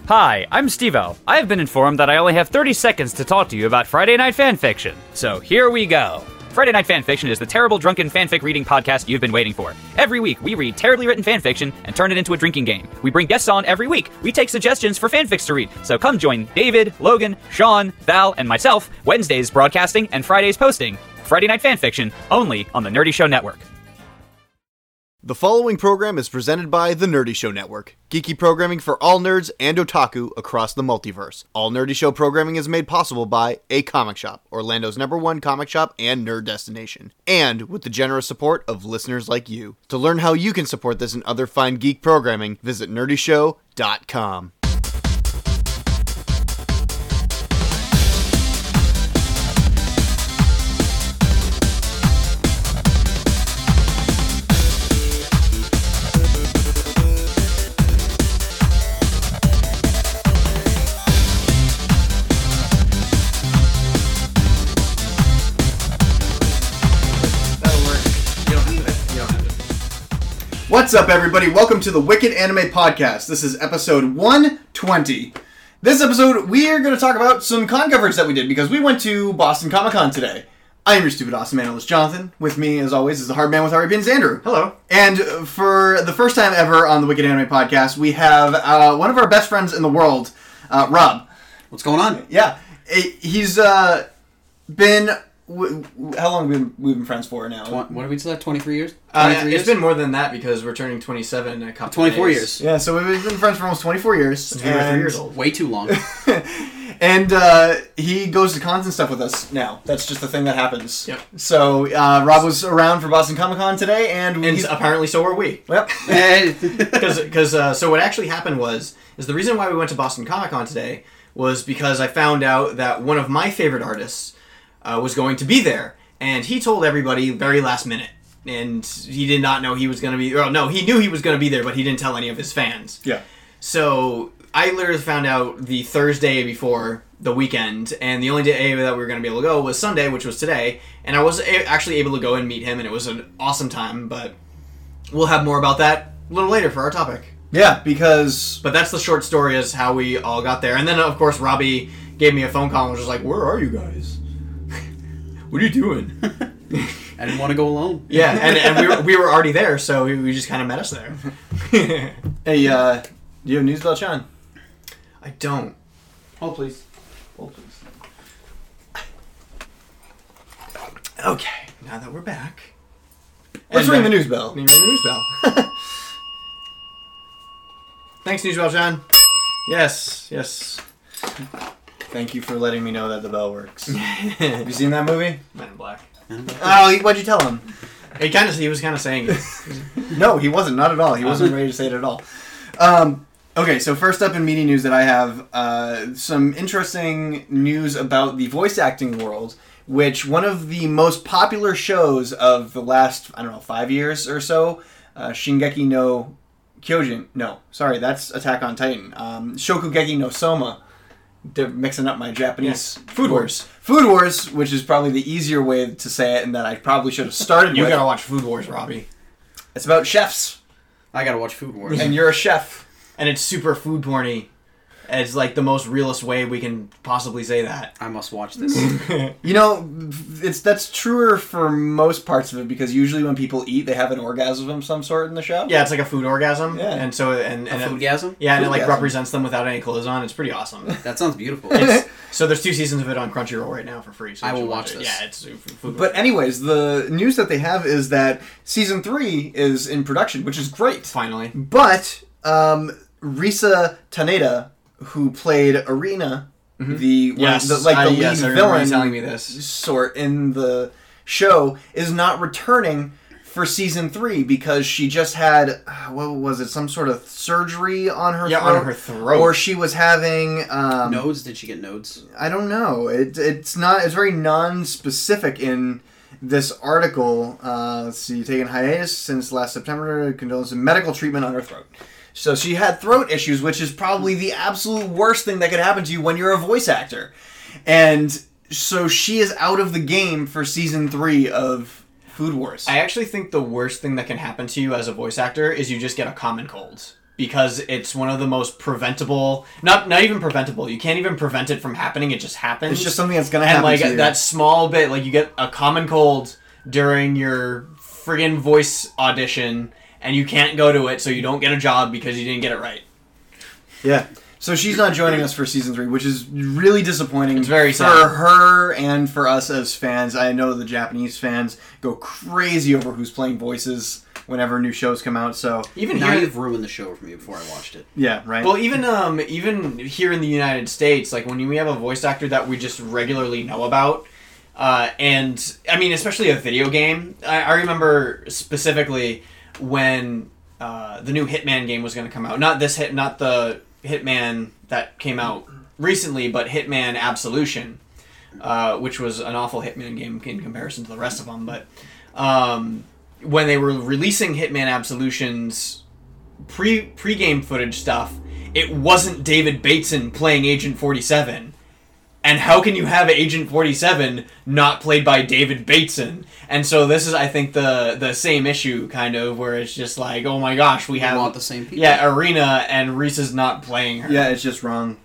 Hi, I'm Steve-O. I have been informed that I only have 30 seconds to talk to you about Friday Night Fanfiction. So here we go. Friday Night Fanfiction is the terrible drunken fanfic reading podcast you've been waiting for. Every week, we read terribly written fanfiction and turn it into a drinking game. We bring guests on every week. We take suggestions for fanfics to read. So come join David, Logan, Sean, Val, and myself Wednesdays broadcasting and Fridays posting. Friday Night Fanfiction, only on the Nerdy Show Network. The following program is presented by the Nerdy Show Network, geeky programming for all nerds and otaku across the multiverse. All Nerdy Show programming is made possible by A Comic Shop, Orlando's #1 comic shop and nerd destination, and with the generous support of listeners like you. To learn how you can support this and other fine geek programming, visit nerdyshow.com. What's up, everybody? Welcome to the Wicked Anime Podcast. This is episode 120. This episode, we are going to talk about some con coverage that we did because we went to Boston Comic Con today. I am your stupid awesome analyst, Jonathan. With me, as always, is the hard man with Harry Pins, Andrew. Hello. And for the first time ever on the Wicked Anime Podcast, we have one of our best friends in the world, Rob. What's going on? Yeah. He's been... How long have we been friends for now? What did we say? 23 years? 23 years? It's been more than that because we're turning 27 in a couple 24 days. years. Yeah, so we've been friends for almost 24 years. Since we were 3 years old. Way too long. And he goes to cons and stuff with us now. That's just the thing that happens. Yep. So Rob was around for Boston Comic Con today, and apparently so were we. Yep. So what actually happened is the reason why we went to Boston Comic Con today was because I found out that one of my favorite artists was going to be there. And he told everybody very last minute. And he did not know he was going to be... no, he knew he was going to be there, but he didn't tell any of his fans. Yeah. So I literally found out the Thursday before the weekend, and the only day that we were going to be able to go was Sunday, which was today. And I was actually able to go and meet him, and it was an awesome time. But we'll have more about that a little later for our topic. Yeah, because... But that's the short story as how we all got there. And then, of course, Robbie gave me a phone call and was just like, "Where are you guys? What are you doing?" I didn't want to go alone. Yeah, and we were already there, so we just kind of met us there. Hey, do you have news about Sean? I don't. Hold, please. Okay, now that we're back. Let's ring the news bell. Ring the news bell. Thanks, News Bell John. Yes. Thank you for letting me know that the bell works. Have you seen that movie? Men in Black. Oh, what'd you tell him? He was kind of saying it. No, he wasn't. Not at all. He wasn't ready to say it at all. Okay, so first up in media news that I have some interesting news about the voice acting world, which one of the most popular shows of the last, 5 years or so, Shingeki no Kyojin. No, sorry, that's Attack on Titan. Shokugeki no Soma. Mixing up my Japanese. Yeah. Food Wars. Food Wars, which is probably the easier way to say it, and that I probably should have started You with. gotta watch Food Wars, Robbie. It's about chefs. I gotta watch Food Wars. And you're a chef. And it's super food porny. It's like the most realist way we can possibly say that. I must watch this. You know, that's truer for most parts of it, because usually when people eat, they have an orgasm of some sort in the show. Yeah, it's like a food orgasm. Yeah. And so and A foodgasm? Yeah, and it like Foodgasm. represents them without any clothes on. It's pretty awesome. That sounds beautiful. So there's 2 seasons of it on Crunchyroll right now for free. So I you will should watch it. this. Yeah, it's food. But anyways, the news that they have is that season 3 is in production, which is great. Finally. But Risa Taneda, who played Arena, the lead villain telling me this. sort in the show, is not returning for season 3 because she just had, what was it, some sort of surgery on her throat? on her throat. Or she was having... Nodes? Did she get nodes? I don't know. It's very non-specific in this article. Let's see, taking hiatus since last September, condolences medical treatment on her throat. So she had throat issues, which is probably the absolute worst thing that could happen to you when you're a voice actor. And so she is out of the game for season 3 of Food Wars. I actually think the worst thing that can happen to you as a voice actor is you just get a common cold. because it's one of the most preventable. Not even preventable. You can't even prevent it from happening. It just happens. It's just something that's gonna and happen. like to you. that small bit, like you get a common cold during your friggin' voice audition, and you can't go to it, so you don't get a job because you didn't get it right. Yeah. So she's not joining us for season 3, which is really disappointing. It's very for sad. her and for us as fans. I know the Japanese fans go crazy over who's playing voices whenever new shows come out. So Even Now here, you've ruined the show for me before I watched it. yeah, right. well, even here in the United States, like when we have a voice actor that we just regularly know about, and I mean, especially a video game. I remember specifically when the new Hitman game was going to come out. Not the Hitman that came out recently, but Hitman Absolution, which was an awful Hitman game in comparison to the rest of them. But when they were releasing Hitman Absolution's pre-game footage stuff, it wasn't David Bateson playing Agent 47. And how can you have Agent 47 not played by David Bateson? And so this is, I think, the same issue, kind of, where it's just like, oh my gosh, we have... want the same people. Yeah, Arena, and Reese is not playing her. Yeah, it's just wrong.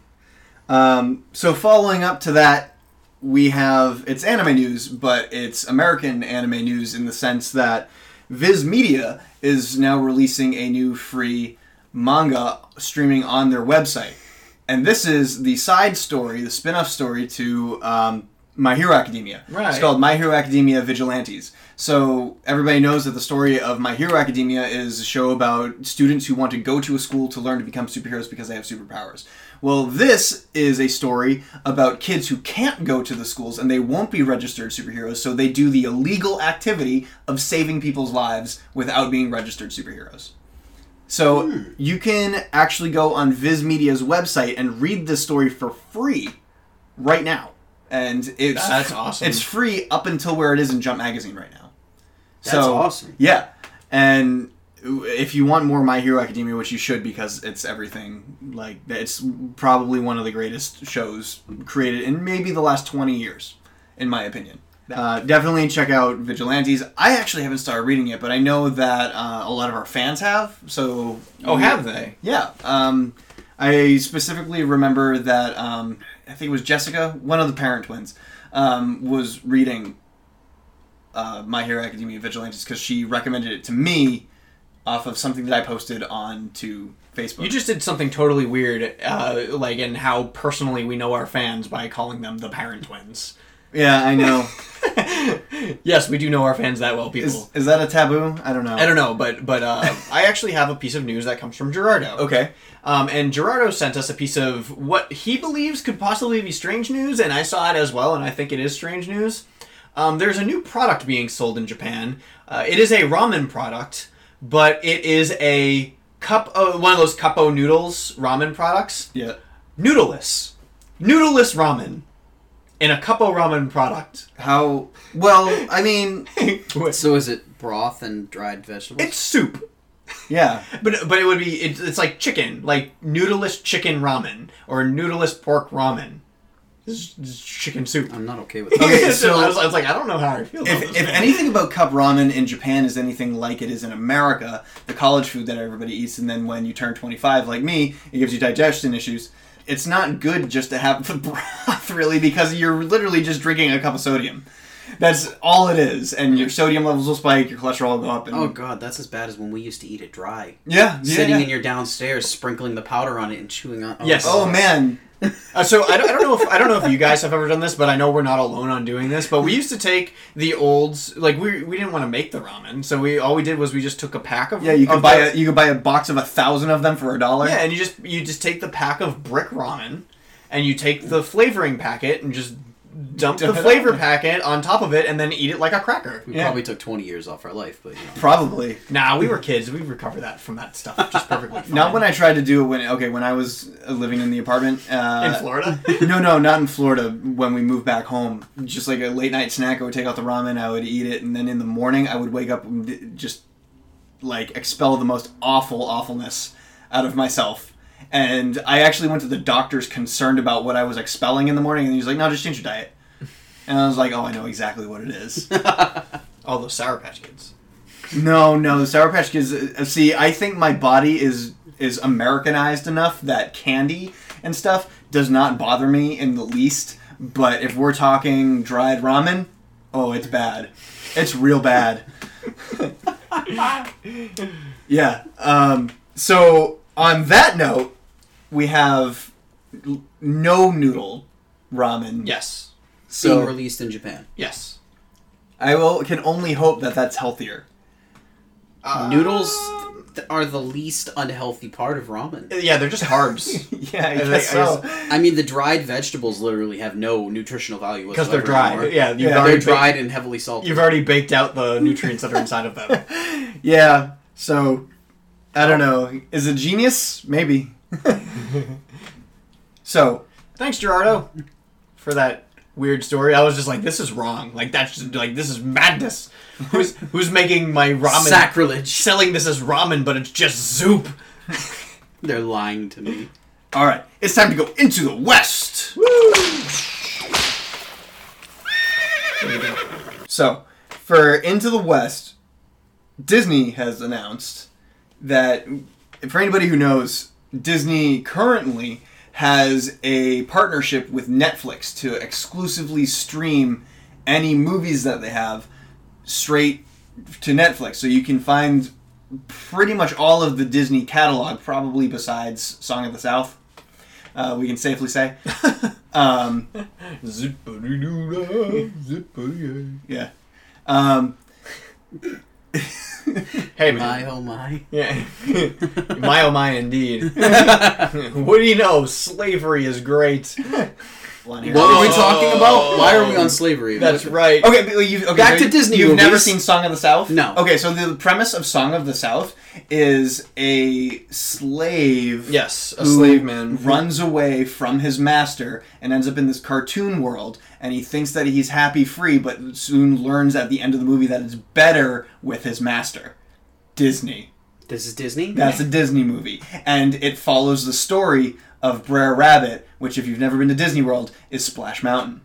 So following up to that, we have... It's anime news, but it's American anime news in the sense that Viz Media is now releasing a new free manga streaming on their website. And this is the side story, the spin-off story to My Hero Academia. Right. It's called My Hero Academia Vigilantes. So everybody knows that the story of My Hero Academia is a show about students who want to go to a school to learn to become superheroes because they have superpowers. Well, this is a story about kids who can't go to the schools and they won't be registered superheroes, so they do the illegal activity of saving people's lives without being registered superheroes. So you can actually go on Viz Media's website and read this story for free right now. And That's awesome. It's free up until where it is in Jump Magazine right now. That's awesome. Yeah. And if you want more My Hero Academia, which you should because it's everything, like it's probably one of the greatest shows created in maybe the last 20 years, in my opinion. Definitely check out Vigilantes. I actually haven't started reading it, but I know that a lot of our fans have. So have they? Yeah. I specifically remember that I think it was Jessica, one of the parent twins, was reading My Hero Academia Vigilantes because she recommended it to me off of something that I posted on to Facebook. You just did something totally weird, like in how personally we know our fans by calling them the parent twins. Yeah, I know. Yes, we do know our fans that well, people. Is that a taboo? I don't know. I don't know, but I actually have a piece of news that comes from Gerardo. Okay. And Gerardo sent us a piece of what he believes could possibly be strange news, and I saw it as well, and I think it is strange news. There's a new product being sold in Japan. It is a ramen product, but it is a one of those Cuppo noodles ramen products. Yeah. Noodleless ramen in a Cuppo ramen product. How... Well, I mean... So is it broth and dried vegetables? It's soup. Yeah. But it would be... It's like chicken. Like noodleless chicken ramen. Or noodleless pork ramen. This is chicken soup. I'm not okay with that. Okay, So so... I was like, I don't know how I feel about this. If anything about cup ramen in Japan is anything like it is in America, the college food that everybody eats, and then when you turn 25, like me, it gives you digestion issues. It's not good just to have the broth, really, because you're literally just drinking a cup of sodium. That's all it is, and your sodium levels will spike, your cholesterol will go up. And... Oh god, that's as bad as when we used to eat it dry. Yeah, Sitting in your downstairs, sprinkling the powder on it and chewing on. Yes. Oh man. So I don't know if you guys have ever done this, but I know we're not alone on doing this. But we used to take the olds, like we didn't want to make the ramen, so all we did was we just took a pack of You could buy a box of 1,000 of them for $1. Yeah, and you just take the pack of brick ramen, and you take the flavoring packet and just dump the flavor packet on top of it, and then eat it like a cracker. We probably took 20 years off our life, but you know. Probably. Nah, we were kids. We recovered that from that stuff just perfectly fine. Not when I tried to do it when I was living in the apartment. In Florida? No, not in Florida. When we moved back home, just like a late night snack, I would take out the ramen, I would eat it, and then in the morning I would wake up and just like expel the most awfulness out of myself. And I actually went to the doctors concerned about what I was expelling in the morning, and he's like, no, just change your diet. And I was like, oh, I know exactly what it is. All those Sour Patch Kids. No, the Sour Patch Kids... see, I think my body is is Americanized enough that candy and stuff does not bother me in the least. But if we're talking dried ramen, oh, it's bad. It's real bad. Yeah. So on that note, we have no noodle ramen. Yes. So Being released in Japan. Yes. I can only hope that that's healthier. Noodles are the least unhealthy part of ramen. Yeah, they're just carbs. Yeah, I guess so. I mean, the dried vegetables literally have no nutritional value Because whatsoever. they're dried. anymore. Yeah, They're dried and heavily salted. You've already baked out the nutrients that are inside of them. Yeah, so I don't know. Is it genius? Maybe. So Thanks, Gerardo, for that weird story. I was just like, this is wrong. Like, that's just, like, this is madness. Who's making my ramen? Sacrilege. Selling this as ramen, but it's just soup. They're lying to me. all right, it's time to go into the West. So, for Into the West, Disney has announced that, for anybody who knows, Disney currently has a partnership with Netflix to exclusively stream any movies that they have straight to Netflix. So you can find pretty much all of the Disney catalog, probably besides Song of the South. We can safely say. Yeah. Hey, man. My oh my. Yeah. My oh my, indeed. What do you know? Slavery is great. What are we talking about? Why are we on slavery? That's right. Okay, but Back to Disney You've movies. never seen Song of the South? No. Okay, so the premise of Song of the South is a slave. Yes, a who slave man. runs away from his master and ends up in this cartoon world, and he thinks that he's happy free, but soon learns at the end of the movie that it's better with his master. Disney. This is Disney? That's a Disney movie. And it follows the story of Brer Rabbit, which, if you've never been to Disney World, is Splash Mountain.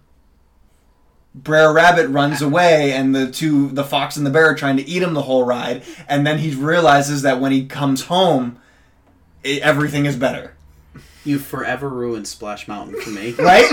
Brer Rabbit runs away, and the fox and the bear are trying to eat him the whole ride, and then he realizes that when he comes home, everything is better. You forever ruined Splash Mountain for me. Right?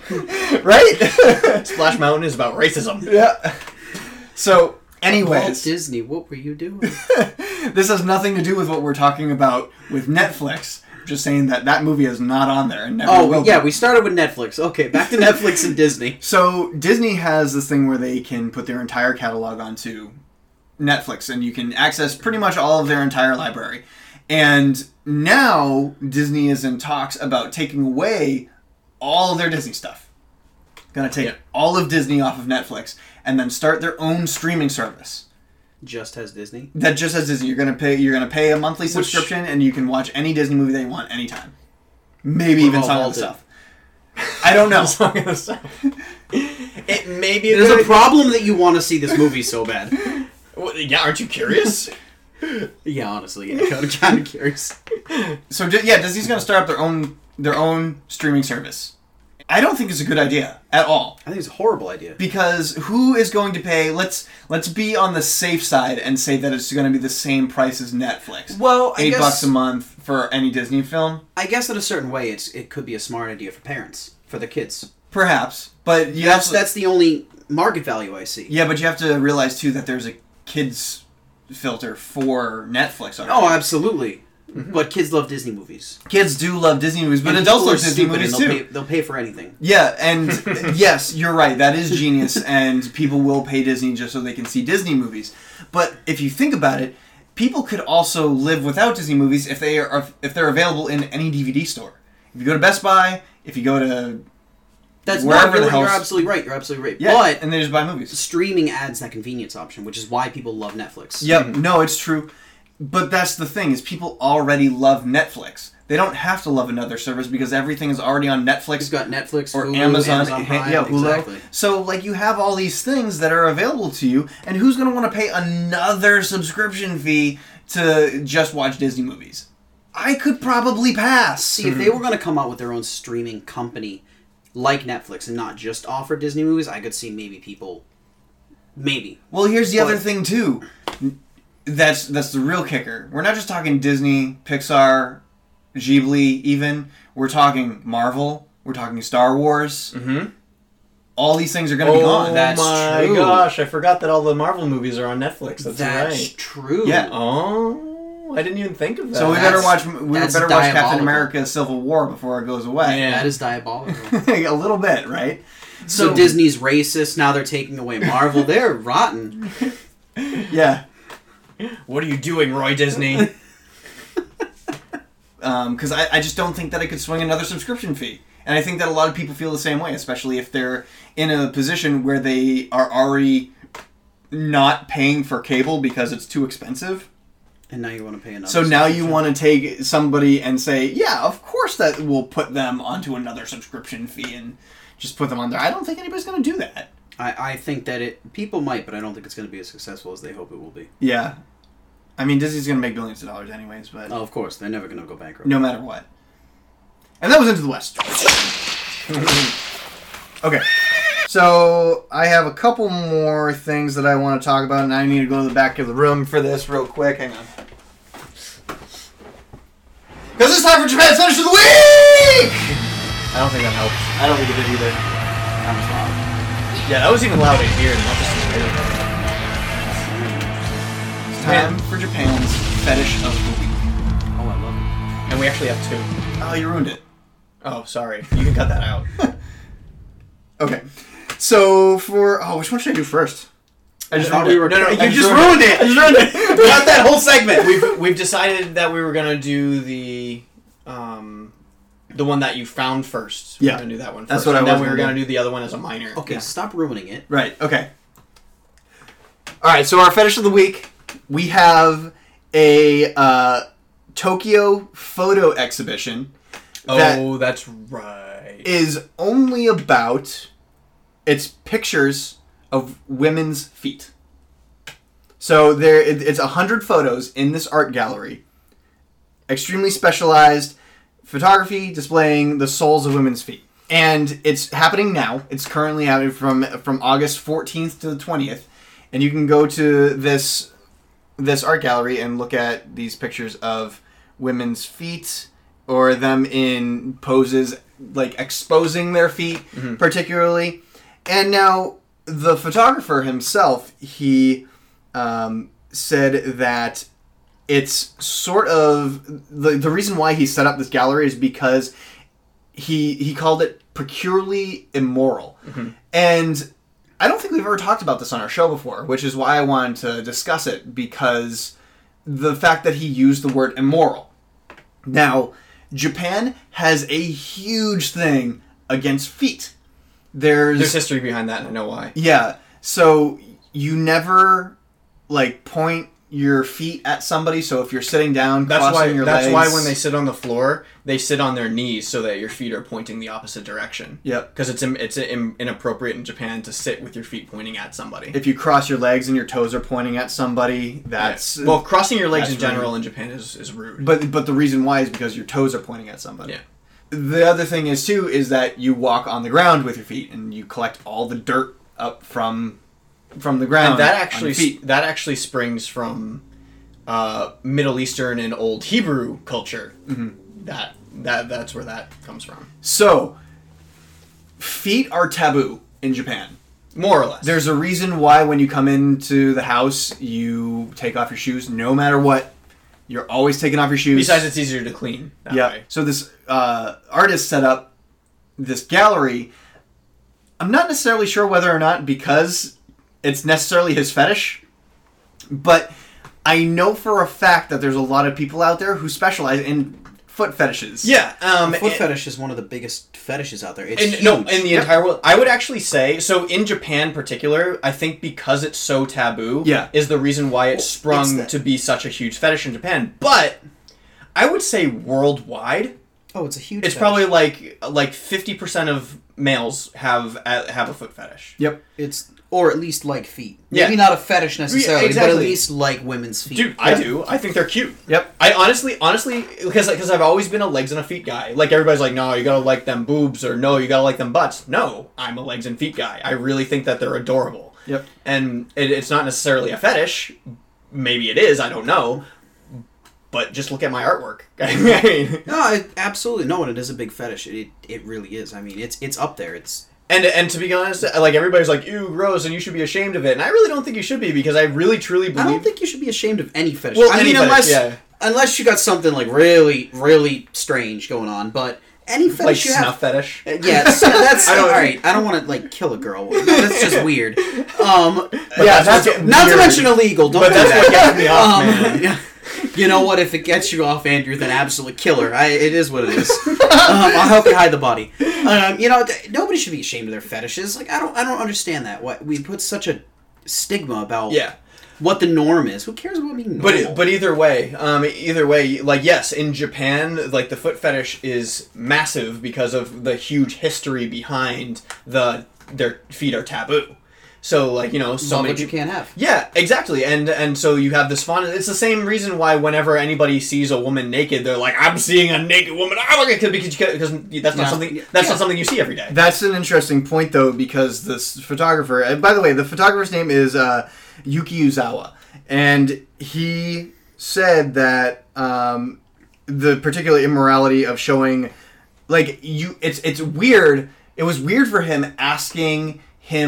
Right? Splash Mountain is about racism. Yeah. So, Walt anyways, Disney, what were you doing? this has nothing to do with what we're talking about with Netflix. Just saying that movie is not on there and never will be. Yeah, we started with Netflix. Okay, back to Netflix and Disney. So Disney has this thing where they can put their entire catalog onto Netflix, and you can access pretty much all of their entire library. And now Disney is in talks about taking away all of their Disney stuff. Gonna take all of Disney off of Netflix and then start their own streaming service. Just has Disney? That just has Disney. You're gonna pay a monthly subscription, and you can watch any Disney movie that you want anytime. Maybe even Song of the South. I don't know. Song of the South. It may be. There's a problem that you want to see this movie so bad. Well, yeah, aren't you curious? Yeah, honestly, yeah, I'm kind of curious. So yeah, Disney's gonna start up their own streaming service. I don't think it's a good idea at all. I think it's a horrible idea. Because who is going to pay? Let's be on the safe side and say that it's going to be the same price as Netflix. Well, I guess $8 a month for any Disney film. I guess in a certain way, it could be a smart idea for parents, for the kids. Perhaps, but That's the only market value I see. Yeah, but you have to realize too that there's a kids filter for Netflix already. Oh, absolutely. Mm-hmm. But kids love Disney movies. Kids do love Disney movies, but And adults people love are Disney stupid movies and too. they'll pay for anything. Yeah, and yes, you're right. That is genius, and people will pay Disney just so they can see Disney movies. But if you think about it, people could also live without Disney movies if they're available in any DVD store. If you go to Best Buy, if you go to wherever the hell, you're absolutely right. You're absolutely right. yeah, But and they just buy movies. streaming adds that convenience option, which is why people love Netflix. Yep, no, it's true. But that's the thing, is people already love Netflix. They don't have to love another service because everything is already on Netflix. You've got Netflix, or Hulu, Amazon Prime, yeah, Hulu. exactly. So, like, you have all these things that are available to you, and who's going to want to pay another subscription fee to just watch Disney movies? I could probably pass. See, if they were going to come out with their own streaming company like Netflix and not just offer Disney movies, I could see maybe people... Maybe. Well, here's the other thing, too. that's the real kicker. We're not just talking Disney, Pixar, Ghibli, even. We're talking Marvel. We're talking Star Wars. Mm-hmm. All these things are going to be gone. That's my true. gosh, I forgot that all the Marvel movies are on Netflix. That's right. true. Yeah. Oh, I didn't even think of that. So we better watch Captain diabolical. America: Civil War before it goes away. Yeah. That is diabolical. A little bit, right? So Disney's racist. Now they're taking away Marvel. They're rotten. Yeah. What are you doing, Roy Disney? Because I just don't think that I could swing another subscription fee. And I think that a lot of people feel the same way, especially if they're in a position where they are already not paying for cable because it's too expensive. And now you want to pay another. So now you want to take somebody and say, yeah, of course that will put them onto another subscription fee and just put them on there. I don't think anybody's going to do that. I think that people might, but I don't think it's going to be as successful as they hope it will be. Yeah. I mean, Disney's going to make billions of dollars anyways, but... Oh, of course. They're never going to go bankrupt. No matter what. And that was Into the West. Okay. So, I have a couple more things that I want to talk about, and I need to go to the back of the room for this real quick. Hang on. Because it's time for Japan's Finish of the Week! I don't think that helps. I don't think it did either. That was loud. Yeah, that was even loud in here, not just in here. It's time for Japan's Fetish of the Week. Oh, I love it. And we actually have two. Oh, you ruined it. Oh, sorry. You can cut that out. Okay. So, for... Oh, which one should I do first? I thought we were. No, You just ruined it! I just ruined it! Not that whole segment. We've decided that we were gonna do the one that you found first. Yeah. We're gonna do that one first. That's what I and was then we were gonna gonna do. do the other one as a minor. Okay, stop ruining it. Right, okay. Alright, so our Fetish of the Week, we have a Tokyo photo exhibition that Oh, that's right. is only about its pictures of women's feet. So it's 100 photos in this art gallery. Extremely specialized photography displaying the soles of women's feet. And it's happening now. It's currently happening from August 14th to the 20th. And you can go to this art gallery and look at these pictures of women's feet or them in poses like exposing their feet particularly. And now the photographer himself, he said that it's sort of the reason why he set up this gallery is because he called it peculiarly immoral. And I don't think we've ever talked about this on our show before, which is why I wanted to discuss it, because the fact that he used the word immoral. Now, Japan has a huge thing against feet. There's history behind that, and I know why. Yeah, so you never point your feet at somebody. So if you're sitting down, crossing your legs. That's why when they sit on the floor, they sit on their knees so that your feet are pointing the opposite direction. Yep. Because it's inappropriate in Japan to sit with your feet pointing at somebody. If you cross your legs and your toes are pointing at somebody, that's well, crossing your legs in that's general rude. in Japan is rude. But the reason why is because your toes are pointing at somebody. Yeah. The other thing is too is that you walk on the ground with your feet and you collect all the dirt up from the ground. And that on your feet. actually springs from Middle Eastern and Old Hebrew culture. That's where that comes from. So feet are taboo in Japan. More or less. There's a reason why when you come into the house you take off your shoes no matter what. You're always taking off your shoes. Besides, it's easier to clean that way. So this artist set up this gallery. I'm not necessarily sure whether or not because it's necessarily his fetish, but I know for a fact that there's a lot of people out there who specialize in foot fetishes. Yeah. Foot fetish is one of the biggest fetishes out there. It's huge. No, in the entire world. I would actually say, so in Japan in particular, I think because it's so taboo is the reason why it sprung to be such a huge fetish in Japan. But I would say worldwide, it's a huge it's fetish. probably like 50% of males have a foot fetish. Yep. Or at least like feet. Yeah. Maybe not a fetish necessarily, Yeah, exactly. but at least like women's feet. Dude, I do. I think they're cute. Yep. I honestly, because I've always been a legs and a feet guy. Like, everybody's like, no, you gotta like them boobs, or no, you gotta like them butts. No, I'm a legs and feet guy. I really think that they're adorable. Yep. And it's not necessarily a fetish, maybe it is. I don't know. But just look at my artwork. I mean, No, absolutely no, and it is a big fetish. It really is. I mean, it's up there. It's and to be honest, like everybody's like, ew, gross, and you should be ashamed of it. And I really don't think you should be, because I really truly believe. I don't think you should be ashamed of any fetish. Well, I any mean, fetish, unless you got something like really, really strange going on. But any fetish like you snuff have, fetish. yeah, so that's I don't- all right. I don't want to like kill a girl. That's just weird. Yeah, Not to mention illegal. Don't But do that's that. what gets me off, man. Yeah. You know what? If it gets you off, Andrew, then absolutely kill her. It is what it is. I'll help you hide the body. Nobody should be ashamed of their fetishes. Like I don't understand that. What we put such a stigma about what the norm is. Who cares about being normal? But either way, like yes, in Japan, like the foot fetish is massive because of the huge history behind their feet are taboo. So like so many what you can't have. Yeah, exactly, and so you have this fun. It's the same reason why whenever anybody sees a woman naked, they're like, "I'm seeing a naked woman." Because that's not something not something you see every day. That's an interesting point, though, because this photographer, and by the way, the photographer's name is Yuki Uzawa, and he said that the particular immorality of showing, like, it's weird. It was weird for him asking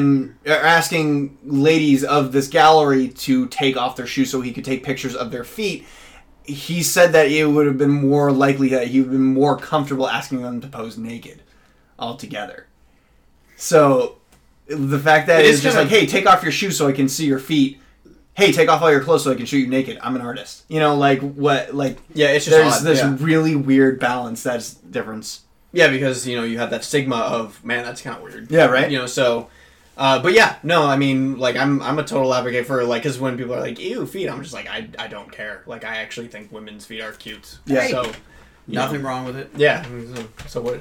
ladies of this gallery to take off their shoes so he could take pictures of their feet. He said that it would have been more likely that he would have been more comfortable asking them to pose naked altogether. So the fact that it's just like, hey, take off your shoes so I can see your feet. Hey, take off all your clothes so I can shoot you naked. I'm an artist. It's just there's odd. this really weird balance that's difference. Yeah, because you have that stigma of, man, that's kind of weird. Yeah, right. But yeah, no, I mean, like, I'm a total advocate for, like, because when people are like, ew, feet, I'm just like, I don't care. Like, I actually think women's feet are cute. Yeah. So, Nothing wrong with it. Yeah. So what?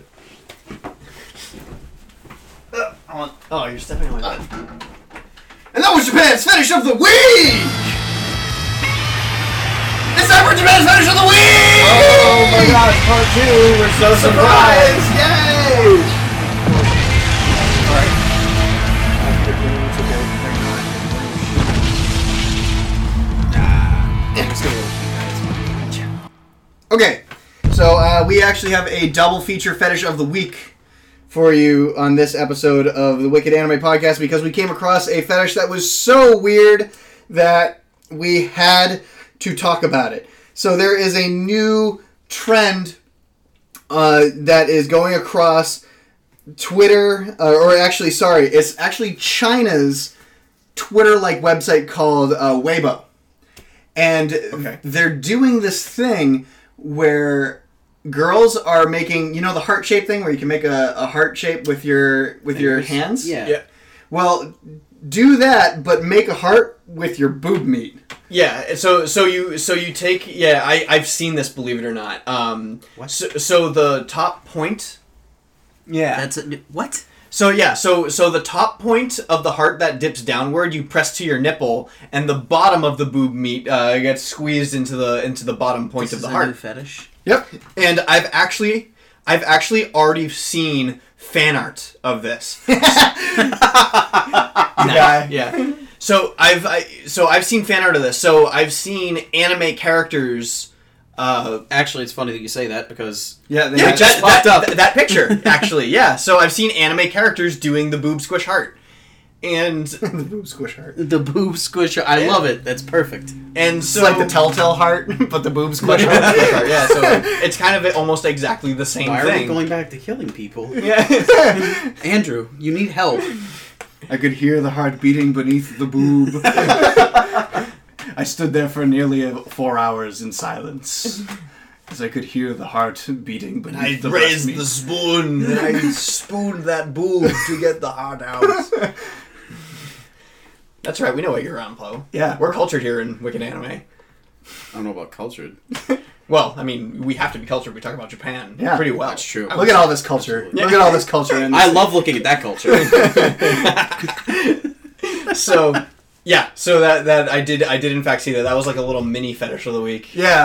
Oh, you're stepping on my butt. And that was Japan's Fetish of the Week! It's time for Japan's Fetish of the Week! Oh my gosh, part 2, we're so surprised! Yay! Okay, so we actually have a double feature Fetish of the Week for you on this episode of the Wicked Anime Podcast, because we came across a fetish that was so weird that we had to talk about it. So there is a new trend that is going across Twitter, it's actually China's Twitter-like website called Weibo. And they're doing this thing where girls are making, the heart shape thing where you can make a heart shape with your hands? Yeah. Well, do that, but make a heart with your boob meat. Yeah, so you take, I've seen this, believe it or not. What? So the top point. Yeah. That's what? So the top point of the heart that dips downward, you press to your nipple, and the bottom of the boob meat gets squeezed into the bottom point of the heart. New fetish. Yep. And I've actually already seen fan art of this. Yeah. So I've seen fan art of this. So I've seen anime characters. Actually, it's funny that you say that because that picture actually. Yeah. So I've seen anime characters doing the boob squish heart, and The boob squish heart. the boob squisher. I love it. That's perfect. And It's so like the telltale heart, but the boob squish Squish heart. heart. Yeah. So it's kind of almost exactly the same Why are thing. we going back to killing people? Yeah. Andrew, you need help. I could hear the heart beating beneath the boob. I stood there for nearly 4 hours in silence, as I could hear the heart beating beneath I the breast raised meat. the spoon. And I spooned that boob to get the heart out. That's right. We know what you're on, Plo. Yeah. We're cultured here in Wicked Anime. I don't know about cultured. Well, I mean, we have to be cultured. We talk about Japan pretty well. That's true. Look at all this culture. Absolutely. Look at all this culture. In this. I love looking at that culture. So, yeah. So that I did in fact see that. That was like a little mini fetish of the week. Yeah.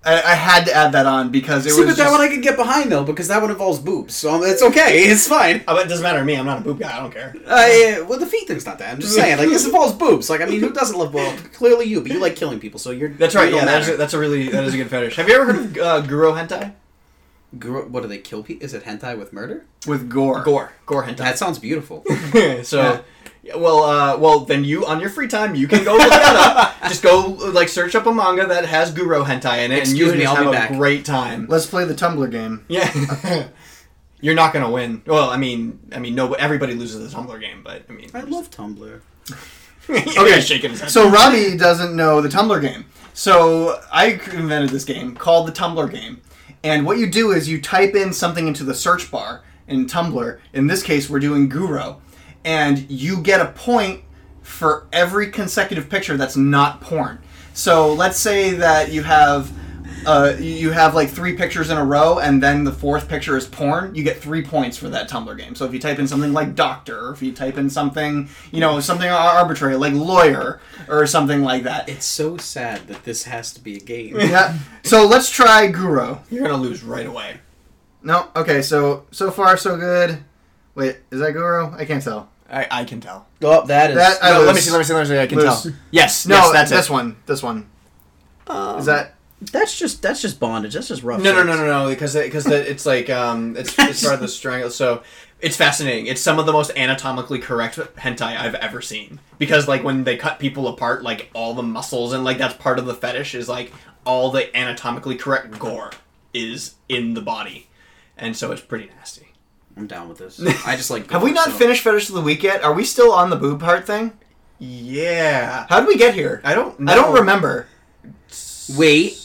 I had to add that on because it See, was. but that one I can get behind though, because that one involves boobs, so it's okay. It's fine. But it doesn't matter to me. I'm not a boob guy. I don't care. Well, the feet thing's not that. I'm just saying, like, this involves boobs. Like, I mean, who doesn't love boobs? Clearly you, but you like killing people, so you're. That's right. you Yeah, don't matter. that is a good fetish. Have you ever heard of Guro hentai? What do they kill people? Is it hentai with murder? with gore. Gore hentai. That sounds beautiful. So, well, then you on your free time you can go look that up. Just go like search up a manga that has Guro hentai in it, and you Excuse can me, just I'll be have back. a great time. Let's play the Tumblr game. Yeah, you're not gonna win. Well, I mean, no, everybody loses the Tumblr game, but I mean, I love Tumblr. Okay, shaking his head. So Robbie doesn't know the Tumblr game. So I invented this game called the Tumblr game. And what you do is you type in something into the search bar in Tumblr. In this case, we're doing Guro. And you get a point for every consecutive picture that's not porn. So let's say that you have like 3 pictures in a row, and then the 4th picture is porn. You get 3 points for that Tumblr game. So if you type in something like doctor, or if you type in something, something arbitrary like lawyer or something like that. It's so sad that this has to be a game. Yeah. So let's try Guro. You're gonna lose right away. No. Okay. So far so good. Wait, is that Guro? I can't tell. I can tell. Oh, that is. That- No, lose. let me see. I can Lose. tell. Yes. No, yes, that's this it. one. This one. Is that? That's just bondage. That's just rough. No, because it's like it's part of the strangle. So it's fascinating. It's some of the most anatomically correct hentai I've ever seen. Because like when they cut people apart, like all the muscles and like that's part of the fetish is like all the anatomically correct gore is in the body, and so it's pretty nasty. I'm down with this. I just like. Have we not finished Fetish of the Week yet? Are we still on the boob part thing? Yeah, How did we get here? I don't know. I don't remember. Wait.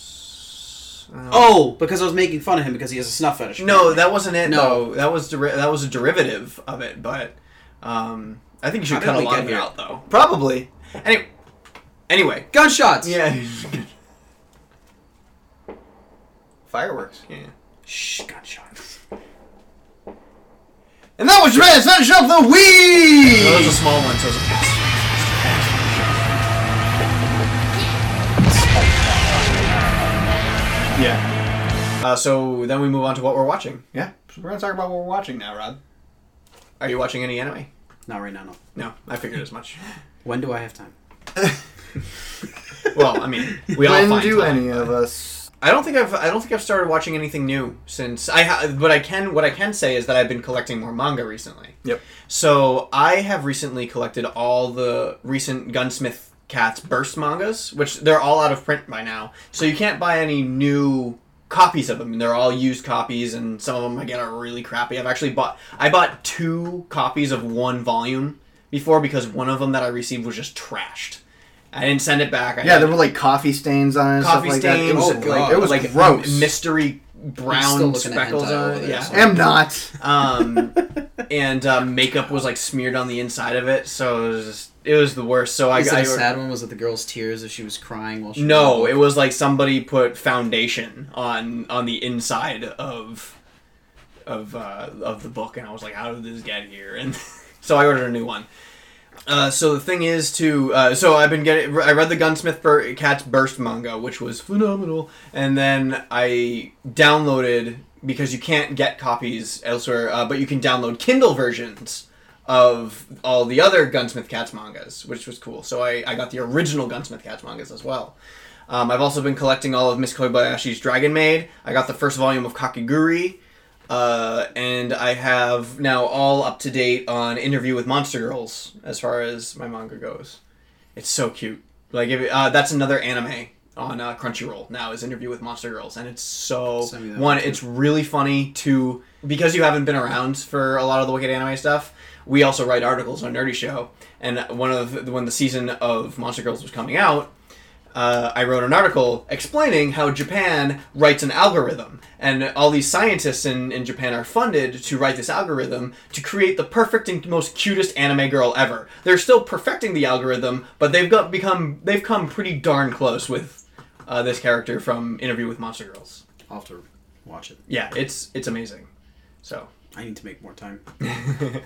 Oh, because I was making fun of him because he has a snuff fetish. No, that wasn't it. No. No, that was a derivative of it. But I think you should How cut did a we lot get of it here? out, though. Probably. Anyway, Gunshots. yeah, Fireworks. yeah. Shh. Gunshots. And that was Fetish of the Week. That was a small one, so it was a pass. Yeah. So then we move on to what we're watching. Yeah. So we're gonna talk about what we're watching now, Rob. Are you watching any anime? Not right now. No. No, I figured as much. When do I have time? Well, I mean, we all When find do time, any of but- us? I don't think I've started watching anything new since but what I can say is that I've been collecting more manga recently. Yep. So I have recently collected all the recent Gunsmith Cats Burst mangas, which they're all out of print by now. So you can't buy any new copies of them. They're all used copies, and some of them again are really crappy. I bought 2 copies of 1 volume before because one of them that I received was just trashed. I didn't send it back. There were like coffee stains on it. And Coffee stuff like stains. That. Oh, God. It was like gross. Mystery I'm still brown looking at speckles hentai on over it. there, Yeah. so- Am not. And makeup was like smeared on the inside of it, so it was the worst. So Is it a sad one? Was it the girl's tears as she was crying while she? No, it was like somebody put foundation on the inside of the book, and I was like, how did this get here? And so I ordered a new one. So the thing is so I read the Gunsmith Cats Burst manga, which was phenomenal, and then I downloaded, because you can't get copies elsewhere, but you can download Kindle versions of all the other Gunsmith Cats mangas, which was cool. So I got the original Gunsmith Cats mangas as well. I've also been collecting all of Miss Kobayashi's Dragon Maid. I got the first volume of Kakegurui. And I have now all up to date on Interview with Monster Girls as far as my manga goes. It's so cute. Like that's another anime on Crunchyroll now, is Interview with Monster Girls, and it's so it's really funny. 2, because you haven't been around for a lot of the Wicked Anime stuff. We also write articles on Nerdy Show, and when the season of Monster Girls was coming out, I wrote an article explaining how Japan writes an algorithm, and all these scientists in Japan are funded to write this algorithm to create the perfect and most cutest anime girl ever. They're still perfecting the algorithm, but they've come pretty darn close with this character from Interview with Monster Girls. I'll have to watch it. Yeah, it's amazing. So I need to make more time.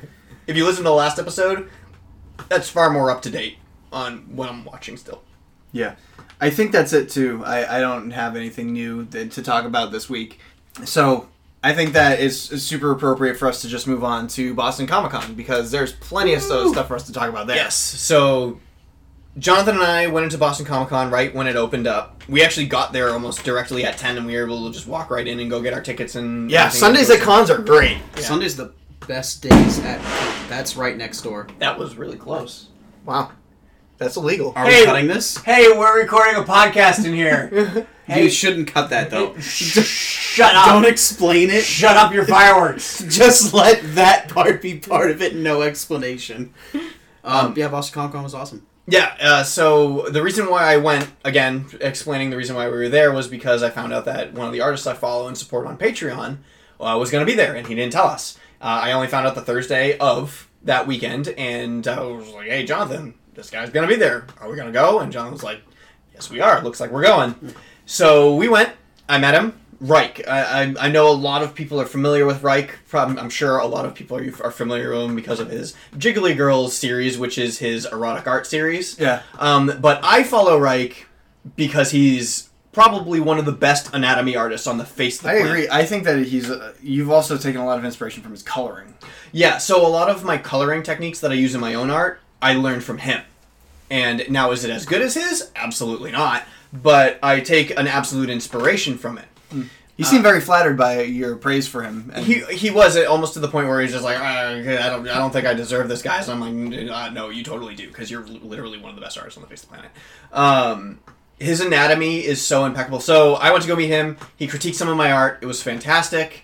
if you listen to the last episode, that's far more up to date on what I'm watching still. Yeah. I think that's it, too. I don't have anything new to talk about this week. So, I think that is super appropriate for us to just move on to Boston Comic-Con, because there's plenty of stuff for us to talk about there. Yes. So, Jonathan and I went into Boston Comic-Con right when it opened up. We actually got there almost directly at 10, and we were able to just walk right in and go get our tickets. And Yeah, Sundays at cons are great. Yeah. Sunday's the best days at. That's right next door. That was really close. Wow. That's illegal. Are we cutting this? Hey, we're recording a podcast in here. Hey. You shouldn't cut that though. Shut up. Don't explain it. Shut up your fireworks. Just let that part be part of it. No explanation. Yeah, Boston Comic Con was awesome. Yeah, so the reason why I went, again, explaining the reason why we were there, was because I found out that one of the artists I follow and support on Patreon was going to be there, and he didn't tell us. I only found out the Thursday of that weekend, and I was like, hey, Jonathan, this guy's going to be there. Are we going to go? And Jonathan was like, yes, we are. Looks like we're going. So we went. I met him. Reich. I know a lot of people are familiar with Reich. I'm sure a lot of people are familiar with him because of his Jiggly Girls series, which is his erotic art series. Yeah. But I follow Reich because he's probably one of the best anatomy artists on the face of the planet. I agree. I think that you've also taken a lot of inspiration from his coloring. Yeah, so a lot of my coloring techniques that I use in my own art, I learned from him. And now, is it as good as his? Absolutely not. But I take an absolute inspiration from it. You seem very flattered by your praise for him. And He was almost to the point where he's just like, I don't think I deserve this, guys. I'm like, no, you totally do, because you're literally one of the best artists on the face of the planet. His anatomy is so impeccable. So I went to go meet him. He critiqued some of my art. It was fantastic.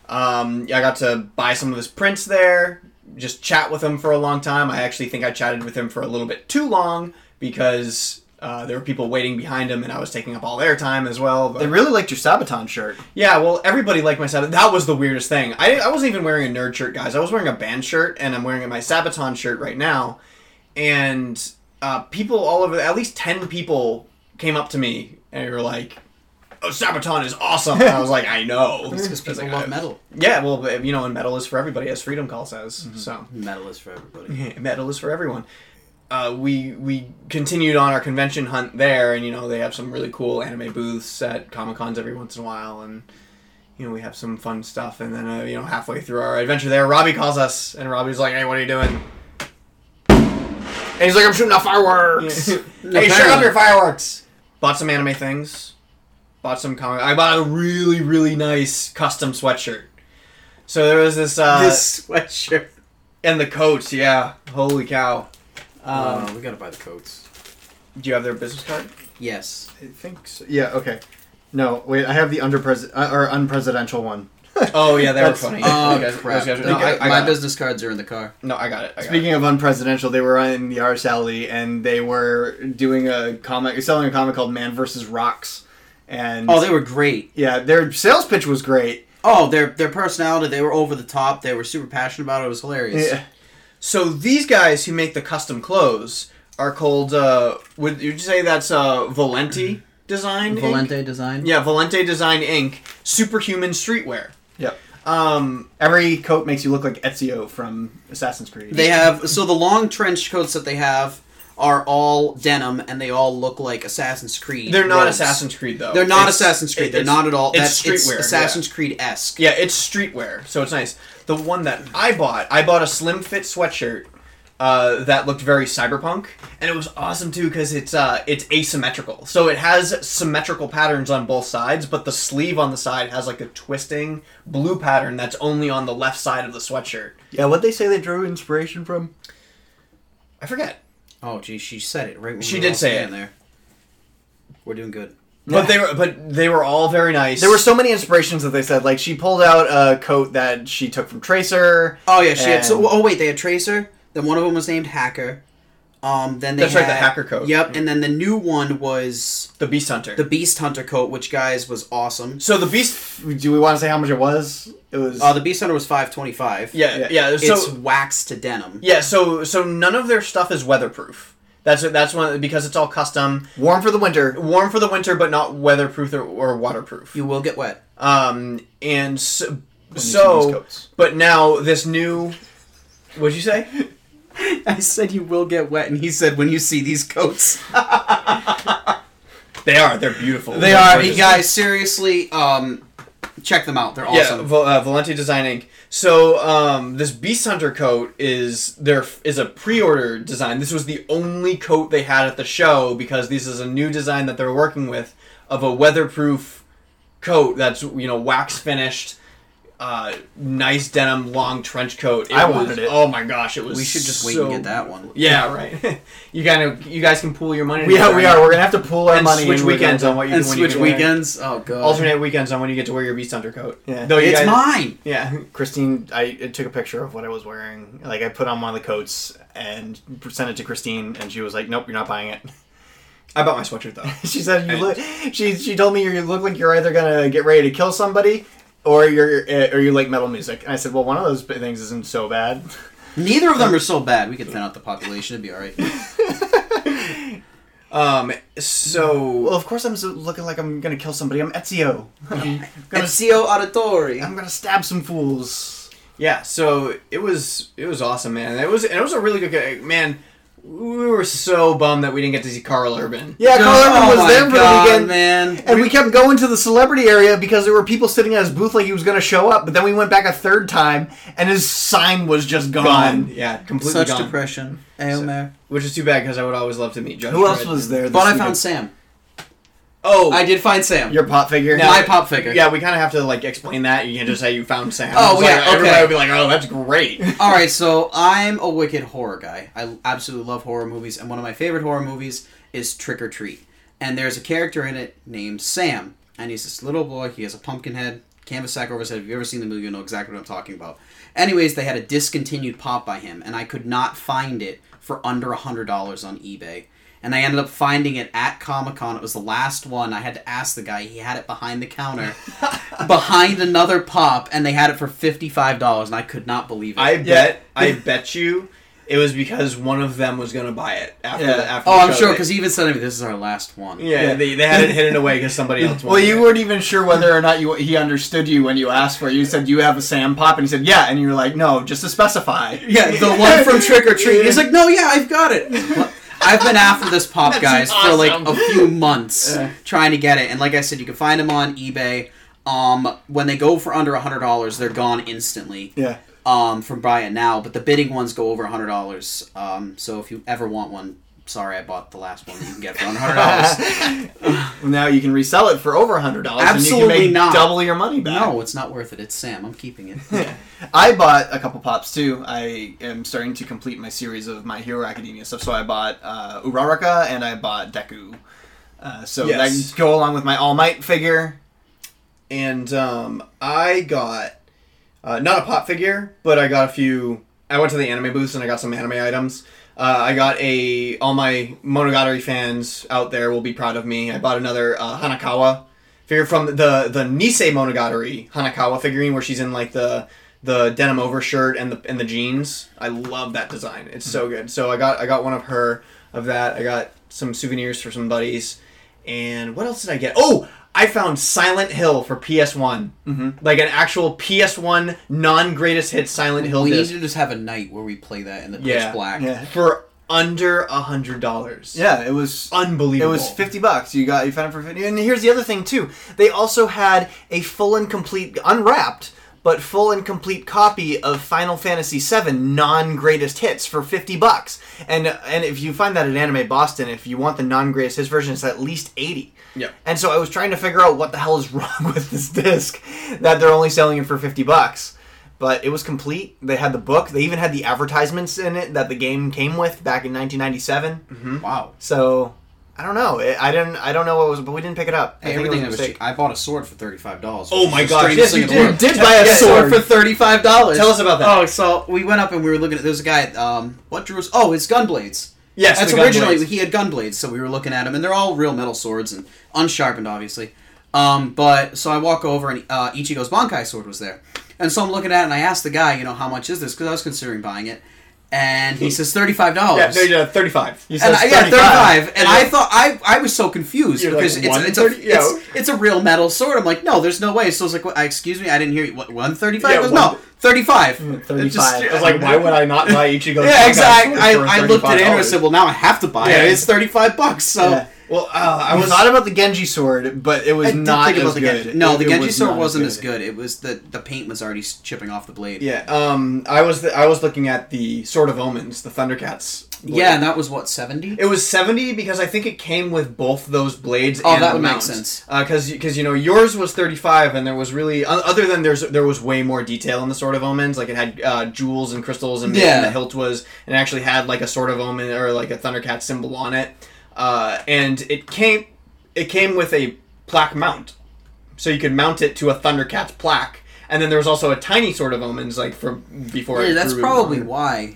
I got to buy some of his prints there, just chat with him for a long time. I actually think I chatted with him for a little bit too long, because there were people waiting behind him, and I was taking up all their time as well. But they really liked your Sabaton shirt. yeah, well, everybody liked my Sabaton. That was the weirdest thing. I wasn't even wearing a nerd shirt, guys. I was wearing a band shirt, and I'm wearing my Sabaton shirt right now. And people all over, at least 10 people came up to me, and they were like, oh, Sabaton is awesome. And I was like, I know. It's because people love metal. Yeah, well, and metal is for everybody, as Freedom Call says. Mm-hmm. So Metal is for everybody. metal is for everyone. We continued on our convention hunt there, and they have some really cool anime booths at Comic-Cons every once in a while, and we have some fun stuff. And then halfway through our adventure there, Robbie calls us, and Robbie's like, hey, what are you doing? And he's like, I'm shooting off fireworks. Hey, shut up your fireworks. Bought some anime things. Bought some comic. I bought a really, really nice custom sweatshirt. So there was this This sweatshirt. and the coats. Yeah, holy cow. We gotta buy the coats. Do you have their business card? Yes. I think so. Yeah, okay. No, wait, I have the unpresidential one. Oh yeah, they were That's- funny. Oh, Those guys- crap. those guys- No, I my got it. business cards are in the car. No, I got it. Speaking of unpresidential, they were in the Arts Alley, and they were doing selling a comic called Man vs. Rocks. And Oh, they were great. yeah, their sales pitch was great. Oh, their personality, they were over the top. They were super passionate about it. It was hilarious. Yeah. So these guys who make the custom clothes are called, would you say that's Valenti Design? Inc.? Valente Design? Yeah, Valente Design Inc. Superhuman Streetwear. Yep. Every coat makes you look like Ezio from Assassin's Creed. They have, so the long trench coats that they have are all denim, and they all look like Assassin's Creed. They're not robes. Assassin's Creed, though. They're not It's- Assassin's Creed. They're it's- not at all. It's It's streetwear. Assassin's Creed-esque. Yeah, it's streetwear, so it's nice. The one that I bought a slim fit sweatshirt that looked very cyberpunk, and it was awesome too because it's asymmetrical. So it has symmetrical patterns on both sides, but the sleeve on the side has like a twisting blue pattern that's only on the left side of the sweatshirt. Yeah, what'd they say they drew inspiration from? I forget. Oh, geez, she said it right when She we were did all say standing it. there. We're doing good. But they were all very nice. There were so many inspirations that they said. Like, she pulled out a coat that she took from Tracer. Oh, yeah, she had... and- So, oh, wait, they had Tracer. Then one of them was named Hacker. Then they That's right, had... the Hacker coat. Yep, and then the new one was the Beast Hunter. the Beast Hunter coat, which, guys, was awesome. So the Beast. Do we want to say how much it was? It was... The Beast Hunter was $5.25. Yeah. So It's waxed to denim. yeah. So none of their stuff is weatherproof. That's one because it's all custom. warm for the winter. Warm for the winter, but not weatherproof or waterproof. You will get wet. And you see these so coats. but now this new. What'd you say? I said you will get wet, and he said when you see these coats. They are. They're beautiful. They are. You guys, seriously, check them out. They're awesome. Yeah, Valenti Design Inc. So this Beast Hunter coat is a pre-order design. This was the only coat they had at the show because this is a new design that they're working with of a weatherproof coat that's wax finished. Nice denim long trench coat. I wanted it. Oh my gosh, it was. We should just wait and get that one. Yeah, right. you guys can pool your money. We are. We're gonna have to pool our and money switch and weekends on what you And when you switch get to wear- weekends. Oh god. Alternate weekends on when you get to wear your Beast Hunter coat. Yeah. Though you It's guys- mine. Yeah. Christine, I took a picture of what I was wearing. Like I put on one of the coats and sent it to Christine, and she was like, "Nope, you're not buying it." I bought my sweatshirt though. She said, "You look." She told me you look like you're either gonna get ready to kill somebody, or you like metal music. And I said, "Well, one of those things isn't so bad." Neither of them are so bad. We could thin out the population. It'd be all right. Well, of course I'm looking like I'm gonna kill somebody. I'm Ezio. Ezio Auditore. I'm gonna stab some fools. Yeah. So it was awesome, man. It was a really good game. Man. We were so bummed that we didn't get to see Carl Urban. Yeah, Carl Urban was there for the weekend, man. and we kept going to the celebrity area because there were people sitting at his booth like he was gonna show up. But then we went back a third time, and his sign was just gone. Yeah, completely Such gone. depression. Aylmer. Which is too bad because I would always love to meet Judge Who else Dredd. was there? But I this found weekend? Sam. Oh, I did find Sam. Your pop figure. Now- My pop figure. yeah. We kind of have to explain that. You can't just say you found Sam. Oh, It's yeah, okay. Everybody would be like, "Oh, that's great." All right, so I'm a wicked horror guy. I absolutely love horror movies, and one of my favorite horror movies is Trick or Treat. And there's a character in it named Sam, and he's this little boy. He has a pumpkin head, canvas sack over his head. If you've ever seen the movie, you'll know exactly what I'm talking about. Anyways, they had a discontinued pop by him, and I could not find it for under $100 on eBay. And I ended up finding it at Comic-Con. It was the last one. I had to ask the guy. He had it behind the counter, behind another pop, and they had it for $55, and I could not believe it. I bet you it was because one of them was going to buy it after the Oh, I'm show. sure, because he even said to me, this is our last one. Yeah, they had it hidden away because somebody else Well, wanted you it. weren't even sure whether or not he understood you when you asked for it. You said, "Do you have a Sam pop?" And he said, "Yeah." And you were like, "No, just to specify." Yeah, the one from Trick or Treat. He's like, no, yeah, I've got it. I've been after this pop, guys, for like a few months trying to get it. And like I said, you can find them on eBay. When they go for under $100, they're gone instantly. Yeah. From buy it now, but the bidding ones go over $100. So if you ever want one, sorry, I bought the last one that you can get for under $100. Now you can resell it for over $100. and you Absolutely can make not. double your money back. No, it's not worth it. It's Sam. I'm keeping it. I bought a couple pops too. I am starting to complete my series of My Hero Academia stuff. So I bought Uraraka and I bought Deku. So Yes. that go along with my All Might figure. And I got not a pop figure, but I got a few. I went to the anime booths and I got some anime items. I got all my Monogatari fans out there will be proud of me. I bought another Hanakawa figure from the Nisei Monogatari Hanakawa figurine where she's in like the denim overshirt and the jeans. I love that design. It's so good. So I got one of that. I got some souvenirs for some buddies. And what else did I get? Oh, I found Silent Hill for PS1. Mm-hmm. Like an actual PS1 non-greatest hit Silent Hill We need disc. to just have a night where we play that in the pitch black. Yeah. For under $100. Yeah, it was Unbelievable. It was $50. You found it for 50. And here's the other thing too. They also had a full and complete, unwrapped, but full and complete copy of Final Fantasy VII non-greatest hits for $50. And if you find that at Anime Boston, if you want the non-greatest hits version, it's at least $80. Yeah. And so I was trying to figure out what the hell is wrong with this disc that they're only selling it for $50. But it was complete. They had the book. They even had the advertisements in it that the game came with back in 1997. Mm-hmm. Wow. So I don't know. I don't know what it was, but we didn't pick it up. I think it Everything a that was mistake. cheap. I bought a sword for $35. Oh my Which is the gosh, strangest yes, you thing in the did. world. Did buy a Yeah, sword. for $35. Tell us about that. Oh, so we went up and we were looking at. There was a guy. What drew us? Oh, it's Gunblades. Yes, That's the originally Gunblades. he had Gunblades, so we were looking at them, and they're all real metal swords and unsharpened, obviously. But so I walk over and Ichigo's Bankai sword was there, and so I'm looking at it and I asked the guy, how much is this? Because I was considering buying it, and he says $35. Yeah, 35. He And says 35. And I thought I was so confused You're because like, it's a real metal sword. I'm like, no, there's no way. So I was like, excuse me, I didn't hear you. What, 135? Yeah, He goes, no, 35. 35. I was like, why would I not buy Ichigo's Yeah, Bankai exactly. sword for I looked at Andrew and $35? said, well, now I have to buy Yeah. it. It's $35. So Yeah. Well, I I thought about the Genji sword, but it was I did not think about as the good. Genji. No, the It Genji was sword not wasn't as good. It was the paint was already chipping off the blade. Yeah, I was looking at the Sword of Omens, the Thundercats blade. Yeah, and that was what, 70? It was 70 because I think it came with both those blades. Oh, and that the would make mount. sense. Because you know yours was 35, and there was really other than there was way more detail in the Sword of Omens. Like it had jewels and crystals, and Yeah. the hilt was and it actually had like a Sword of Omen or like a Thundercat symbol on it. And it came with a plaque mount, so you could mount it to a Thundercat's plaque. And then there was also a tiny Sword of Omens like from before. Yeah, it that's grew probably longer. why.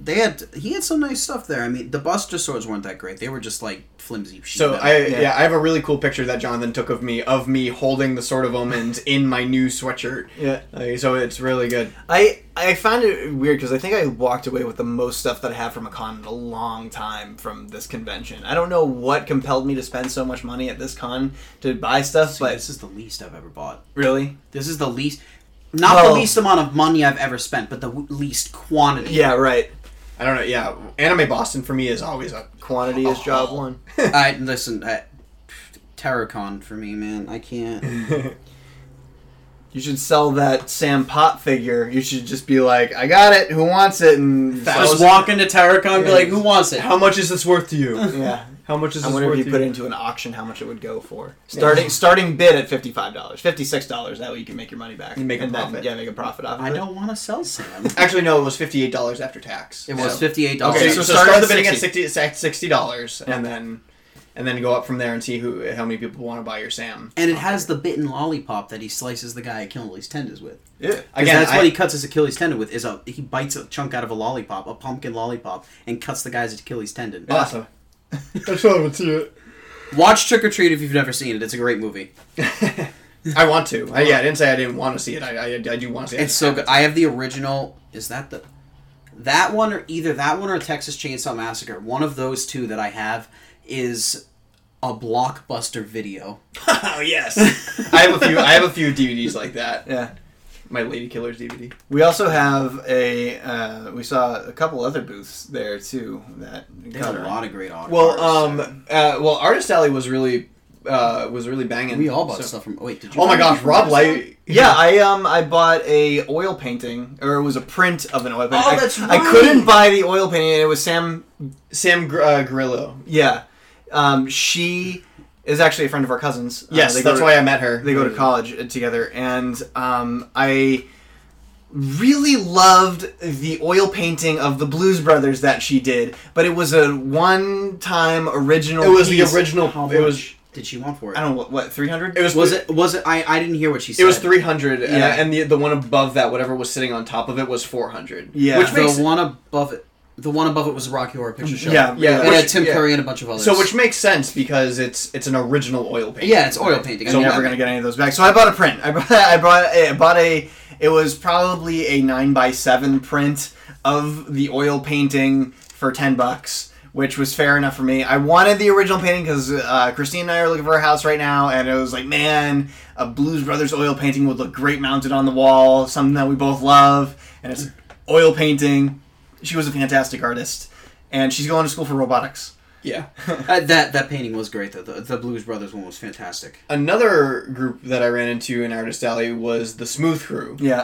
He had some nice stuff there. I mean, the Buster swords weren't that great. They were just like flimsy sheet So metal. I have a really cool picture that Jonathan took of me holding the Sword of Omens in my new sweatshirt. Yeah. So it's really good. I found it weird because I think I walked away with the most stuff that I have from a con in a long time from this convention. I don't know what compelled me to spend so much money at this con to buy stuff, See, but this is the least I've ever bought. really, This is the least, not the least amount of money I've ever spent, but the least quantity. yeah, right. I don't know. Yeah, Anime Boston for me is always a Quantity is job one. Listen, TerraCon for me, man. I can't. You should sell that Sam Pop figure. You should just be like, I got it. Who wants it? And Just walk into TerraCon and be like, who wants it? How much is this worth to you? yeah. How much is I this wonder worth if to you put you? it into an auction, how much it would go for. Starting bid at $55, $56. That way you can make your money back. You make a and then, profit. yeah, make a profit off of I it. don't want to sell Sam. Actually, no. It was $58 after tax. It was So- $58. Okay, so so start start at the bidding at 60. $60, and then go up from there and see how many people want to buy your Sam. And it has the bitten lollipop that he slices the guy Achilles tendons with. Yeah. Again, Again, that's what he cuts his Achilles tendon with. He bites a chunk out of a lollipop, a pumpkin lollipop, and cuts the guy's Achilles tendon. Awesome. I still haven't seen it. Watch Trick or Treat if you've never seen it. It's a great movie. I want to. I didn't say I didn't want to see it. I do want to see it. It's so good. I have the original. Is that that one or either that one or Texas Chainsaw Massacre? One of those two that I have is a Blockbuster video. Oh yes. I have a few DVDs like that. Yeah. My Lady Killers DVD. We also have we saw a couple other booths there too that There's a lot of great art. Well, Artist Alley was really banging. We all bought So- stuff from. Wait, did you? Oh my buy gosh, anything from Rob Artist Alley? Light. Yeah, I bought a oil painting, or it was a print of an oil painting. Oh, that's I right. couldn't buy the oil painting, and it was Sam. Grillo. Yeah, she is actually a friend of our cousins. Yes, they go that's to- why I met her. They go to college together, and I really loved the oil painting of the Blues Brothers that she did, but it was a one-time original. It was piece. the original. How It was. much did she want for it? I don't know what 300. It was. Was it? I didn't hear what she said. It was 300, Yeah. and the one above that, whatever was sitting on top of it, was 400. Yeah. which makes The one above it. The one above it was the Rocky Horror Picture Show. Yeah, yeah. It had which- Tim yeah. Curry and a bunch of others. So, which makes sense because it's an original oil painting. Yeah, it's oil painting. I So mean, never gonna get any of those back. So I bought a print. I bought a. It was probably a 9x7 print of the oil painting for $10, which was fair enough for me. I wanted the original painting because Christine and I are looking for a house right now, and it was like, man, a Blues Brothers oil painting would look great mounted on the wall. Something that we both love, and it's oil painting. She was a fantastic artist, and she's going to school for robotics. Yeah. that painting was great though. The Blues Brothers one was fantastic. Another group that I ran into in Artist Alley was the Smooth Crew. Yeah,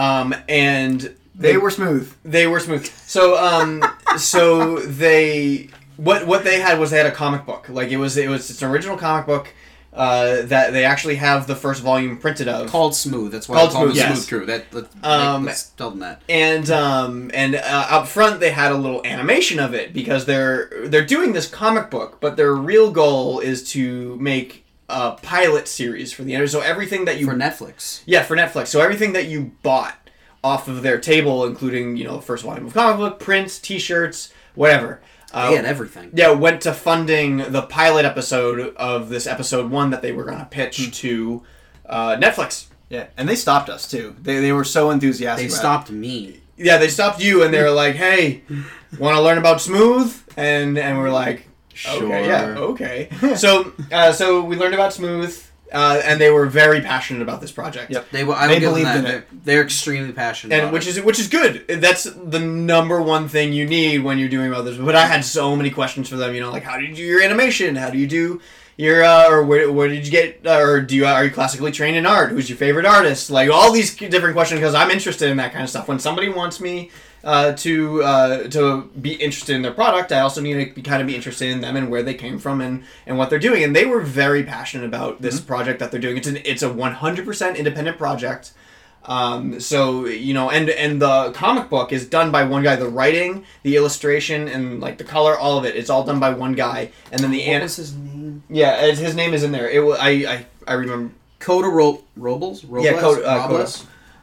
And they were smooth. They were smooth. So, so they what they had was they had a comic book. Like it's an original comic book that they actually have the first volume printed of. Called Smooth. That's why Called they call them Smooth, the yes. Smooth Crew. Let's tell them that. And up front they had a little animation of it because they're doing this comic book, but their real goal is to make a pilot series for the internet. So everything that you For Netflix. Yeah, for Netflix. So everything that you bought off of their table, including, the first volume of comic book, prints, t-shirts, whatever. They had everything. Yeah, went to funding the pilot episode of this episode 1 that they were going to pitch to Netflix. Yeah, and they stopped us too. They were so enthusiastic. They about it. stopped me. Yeah, they stopped you and they were like, hey, want to learn about Smooth? And we're like, Sure. okay, yeah, okay. So we learned about Smooth. and they were very passionate about this project. Yep. I would They give them believed in that. it. They're extremely passionate. And about which is good. That's the number one thing you need when you're doing all this. But I had so many questions for them. Like how do you do your animation? How do you do your or where did you get? Or are you classically trained in art? Who's your favorite artist? Like all these different questions because I'm interested in that kind of stuff. When somebody wants me to be interested in their product, I also need to be interested in them and where they came from and what they're doing. And they were very passionate about this project that they're doing. It's a 100% independent project. So and the comic book is done by one guy. The writing, the illustration, and like the color, all of it. It's all done by one guy. And then what was his name? Yeah, his name is in there. I remember. Coda Robles. Yeah, Coda.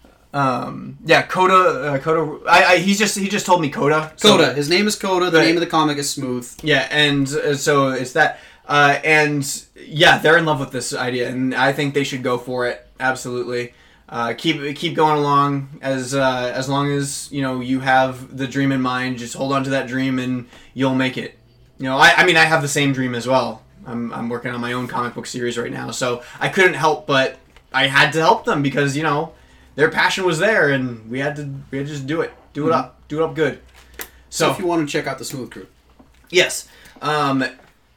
Coda. He just told me Coda. Coda. His name is Coda. The name of the comic is Smooth. Yeah, and so it's that. And yeah, they're in love with this idea, and I think they should go for it. Absolutely. Keep going along as long as you have the dream in mind. Just hold on to that dream, and you'll make it. I mean, I have the same dream as well. I'm working on my own comic book series right now, so I couldn't help but I had to help them because their passion was there, and we had to just do it up good. So if you want to check out the Smooth Crew, yes, and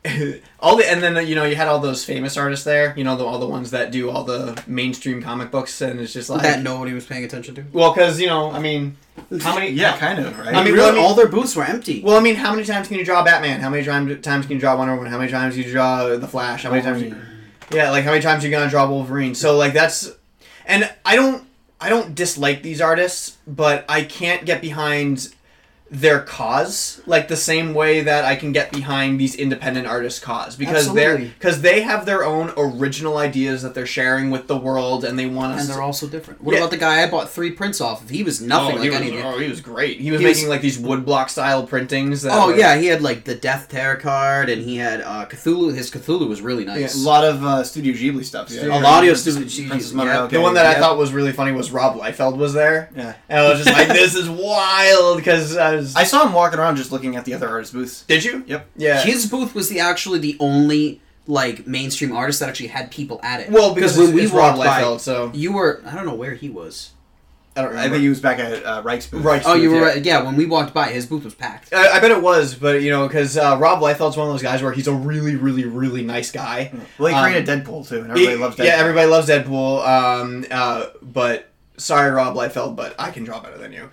then you had all those famous artists there, all the ones that do all the mainstream comic books, and it's just like that nobody was paying attention to. Well, because I mean, how many? Yeah, kind of, right? I mean, really, all their booths were empty. Well, I mean, how many times can you draw Batman? How many times can you draw Wonder Woman? How many times can you draw the Flash? How many times? Like how many times are you gonna draw Wolverine? So like that's, and I don't dislike these artists, but I can't get behind their cause like the same way that I can get behind these independent artists' cause because they have their own original ideas that they're sharing with the world and they want us. And they're also different. What about the guy I bought 3 prints off of? He was nothing like anything. Oh, he was great. He was making like these woodblock style printings. He had like the Death Terror card, and he had Cthulhu. His Cthulhu was really nice. Yeah, a lot of Studio Ghibli stuff. A lot of Studio Ghibli. Yeah. The one that I thought was really funny was Rob Liefeld was there. Yeah, and I was just like, this is wild because I saw him walking around just looking at the other artists' booths. Did you? Yep. Yeah. His booth was actually the only like mainstream artist that actually had people at it. Well, because when we it's Rob walked by, Liefeld, so you were. I don't know where he was. I don't remember. I think he was back at Reich's booth. You were right. Yeah, when we walked by, his booth was packed. I bet it was, but because Rob Liefeld's one of those guys where he's a really, really, really nice guy. Well, he created Deadpool too, and everybody loves Deadpool. Yeah, everybody loves Deadpool. But sorry, Rob Liefeld, but I can draw better than you.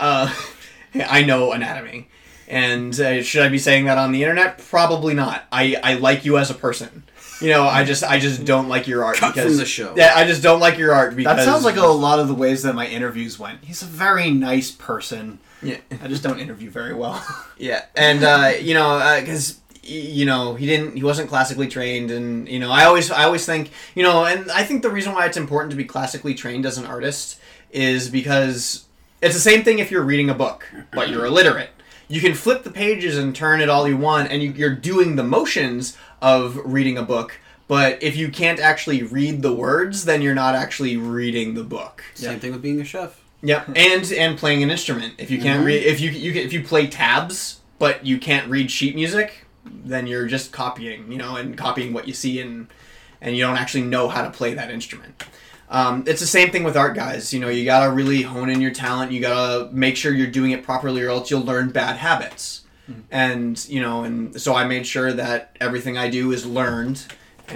I know anatomy. And should I be saying that on the internet? Probably not. I like you as a person. I just don't like your art. Cut from the show. Yeah, I just don't like your art because... That sounds like a lot of the ways that my interviews went. He's a very nice person. Yeah. I just don't interview very well. Yeah, and, because... he wasn't classically trained, and I always think, and I think the reason why it's important to be classically trained as an artist is because it's the same thing if you're reading a book, but you're illiterate. You can flip the pages and turn it all you want, and you're doing the motions of reading a book, but if you can't actually read the words, then you're not actually reading the book. Same thing with being a chef. Yep, and playing an instrument. If you can't read, if you play tabs, but you can't read sheet music, then you're just copying, and copying what you see, and you don't actually know how to play that instrument. It's the same thing with art, guys. You gotta really hone in your talent. You gotta make sure you're doing it properly, or else you'll learn bad habits. Mm-hmm. And so I made sure that everything I do is learned.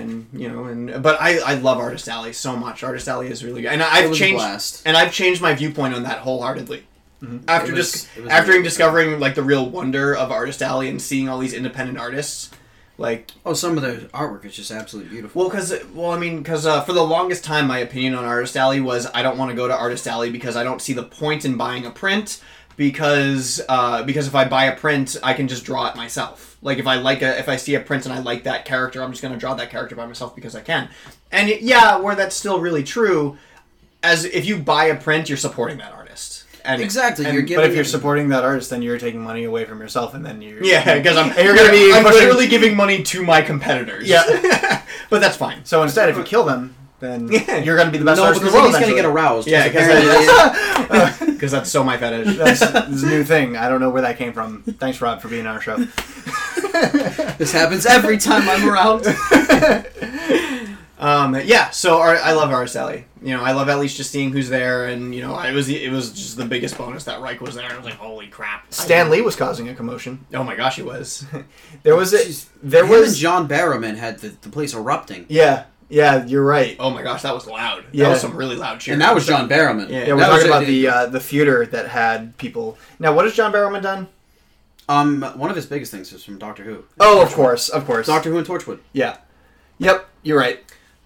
But I love Artist Alley so much. Artist Alley is really good, and I've changed my viewpoint on that wholeheartedly. Mm-hmm. After discovering like the real wonder of Artist Alley and seeing all these independent artists. Some of their artwork is just absolutely beautiful. Well, because for the longest time, my opinion on Artist Alley was I don't want to go to Artist Alley because I don't see the point in buying a print because if I buy a print, I can just draw it myself. Like if I see a print and I like that character, I'm just going to draw that character by myself because I can. And where that's still really true, as if you buy a print, you're supporting that artist. Exactly. But if you're supporting that artist, then you're taking money away from yourself, and then you're... Yeah, because I'm literally giving money to my competiters. Yeah. But that's fine. So instead, if you kill them, then you're going to be the best artist in the world. He's going to get aroused. Yeah, because that's so my fetish. This is a new thing. I don't know where that came from. Thanks, Rob, for being on our show. This happens every time I'm around. Yeah, so I love Artist Alley. I love at least just seeing who's there, and it was just the biggest bonus that Reich was there. I was like, holy crap! Stan Lee was causing a commotion. Oh my gosh, he was. There Him and John Barrowman had the place erupting. Yeah, you're right. Oh my gosh, that was loud. Yeah. That was some really loud cheering. And that was John Barrowman. Yeah, we're talking about the theater that had people. Now, what has John Barrowman done? One of his biggest things was from Doctor Who. Oh, of course. Doctor Who and Torchwood. Yeah. Yep, you're right.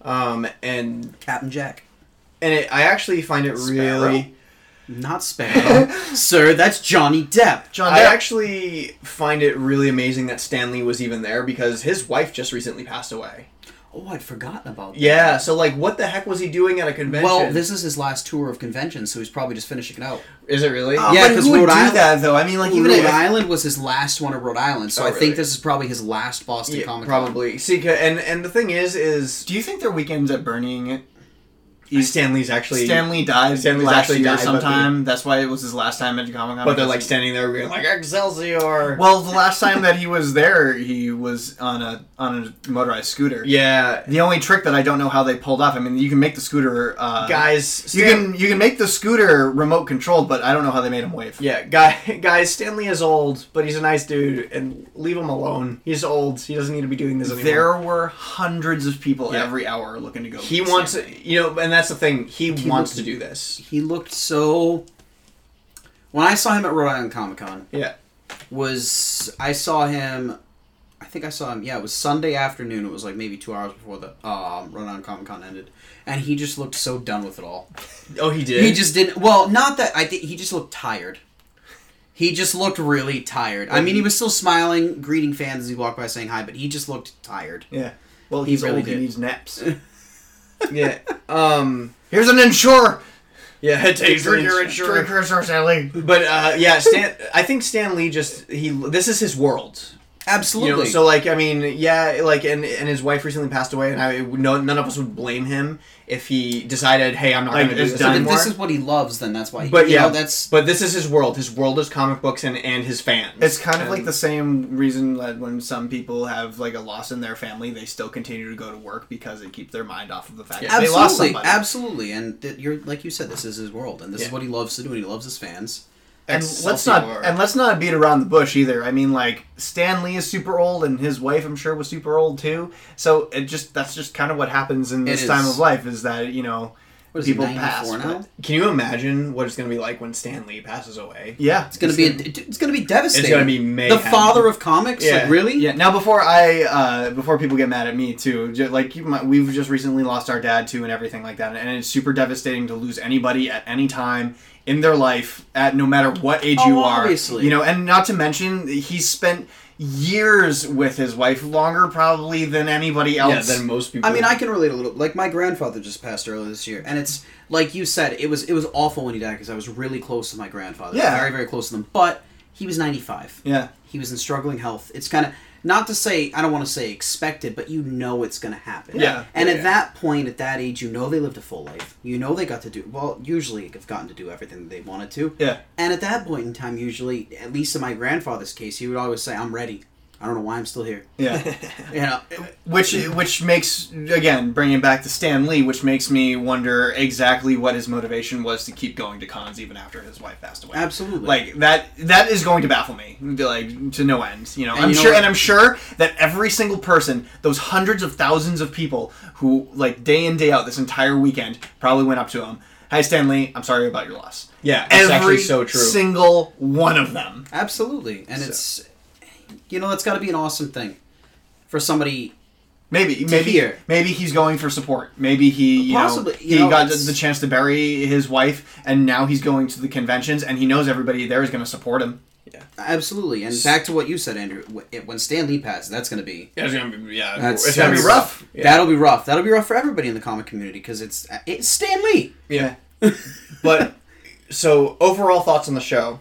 And Captain Jack. And I actually find it really... Not Sparrow. Sir, that's Johnny Depp. I actually find it really amazing that Stan Lee was even there because his wife just recently passed away. Oh, I'd forgotten about that. Yeah, so what the heck was he doing at a convention? Well, this is his last tour of conventions, so he's probably just finishing it out. Is it really? Yeah, because who would Rhode do Island, that though? I mean, even Rhode Island was his last one of Rhode Island, so I really? think this is probably his last Boston Comic Con. Probably. See, and the thing is... Do you think their weekends at Burning it? Stan Lee died last year sometime. That's why it was his last time at Comic Con. But they're standing there being like, Excelsior! Well, the last time that he was there, he was on a motorized scooter. Yeah. The only trick that I don't know how they pulled off, I mean, you can make the scooter... guys... You can make the scooter remote controlled, but I don't know how they made him wave. Yeah, guys, Stan Lee is old, but he's a nice dude, and leave him alone. He's old. He doesn't need to be doing this anymore. There were hundreds of people every hour looking to go. He wants... and that's the thing. He wants to do this. He looked so... When I saw him at Rhode Island Comic Con... Yeah. I saw him... I think I saw him... Yeah, it was Sunday afternoon. It was maybe 2 hours before the Rhode Island Comic Con ended. And he just looked so done with it all. Oh, he did? He just didn't... Well, not that... I think he just looked tired. He just looked really tired. I mean, he was still smiling, greeting fans as he walked by saying hi, but he just looked tired. Yeah. Well, He he's really old. did. He needs naps. Yeah. Here's an insurer. Yeah, take your insurance. But I think Stan Lee this is his world. Absolutely. So and his wife recently passed away, and none of us would blame him if he decided, hey, I'm not going to do this But if anymore. this is what he loves, then that's why. But but this is his world. His world is comic books and his fans. It's kind of like the same reason that when some people have a loss in their family, they still continue to go to work because it keeps their mind off of the fact that they lost somebody. Absolutely. And you're like you said, this is his world, and this is what he loves to do, and he loves his fans. And let's not beat around the bush either. I mean, Stan Lee is super old, and his wife, I'm sure, was super old too. So that's just kind of what happens in this time of life is that people pass. Now? Can you imagine what it's going to be like when Stan Lee passes away? Yeah, it's going to be devastating. It's going to be mayhem. The father of comics, really? Yeah. Now, before people get mad at me too, we've just recently lost our dad too, and everything like that, and it's super devastating to lose anybody at any time in their life, at no matter what age you are. Obviously. And not to mention he's spent years with his wife, longer probably than anybody else. Yeah, than most people. I mean, I can relate a little. My grandfather just passed earlier this year, and it's like you said, it was awful when he died because I was really close to my grandfather. Yeah, very, very close to them. But he was 95. Yeah, he was in struggling health. It's kind of not to say, I don't want to say expected, but it's going to happen. Yeah. And at that point, at that age, they lived a full life. They got to do, usually have gotten to do everything that they wanted to. Yeah. And at that point in time, usually, at least in my grandfather's case, he would always say, I'm ready. I don't know why I'm still here. Yeah. Which makes, again, bringing back to Stan Lee, which makes me wonder exactly what his motivation was to keep going to cons even after his wife passed away. Absolutely. That is going to baffle me, to no end. I'm sure that every single person, those hundreds of thousands of people who, day in, day out, this entire weekend, probably went up to him. Hi, Stan Lee. I'm sorry about your loss. Yeah, it's actually so true. Every single one of them. Absolutely. And it's... that's got to be an awesome thing for somebody. Maybe he's going for support. Maybe he possibly he got the chance to bury his wife, and now he's going to the conventions, and he knows everybody there is going to support him. Yeah, absolutely. And back to what you said, Andrew. When Stan Lee passes, that's going to be it's going to be it's going to be rough. Yeah. That'll be rough. That'll be rough for everybody in the comic community because it's Stan Lee. Yeah. But so overall thoughts on the show.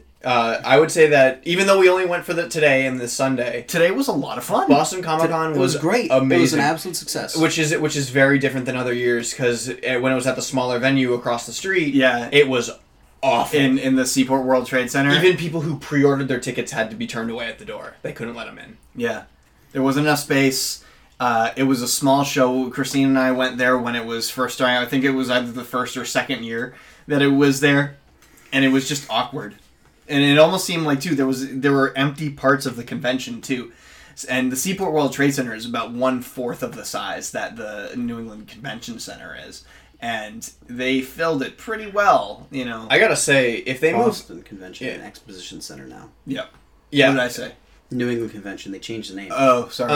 I would say that even though we only went for today and this Sunday, today was a lot of fun. Boston Comic Con was great. Amazing. It was an absolute success. Which is very different than other years because when it was at the smaller venue across the street, it was awful. In the Seaport World Trade Center, even people who pre-ordered their tickets had to be turned away at the door. They couldn't let them in. Yeah, there wasn't enough space. It was a small show. Christine and I went there when it was first starting. I think it was either the first or second year that it was there, and it was just awkward. And it almost seemed like too there were empty parts of the convention too. And the Seaport World Trade Center is about 1/4 of the size that the New England Convention Center is. And they filled it pretty well, you know. I gotta say, if they moved... Boston Convention and Exposition Center now. Yep. Yeah. What did I say? New England Convention. They changed the name. Oh, sorry.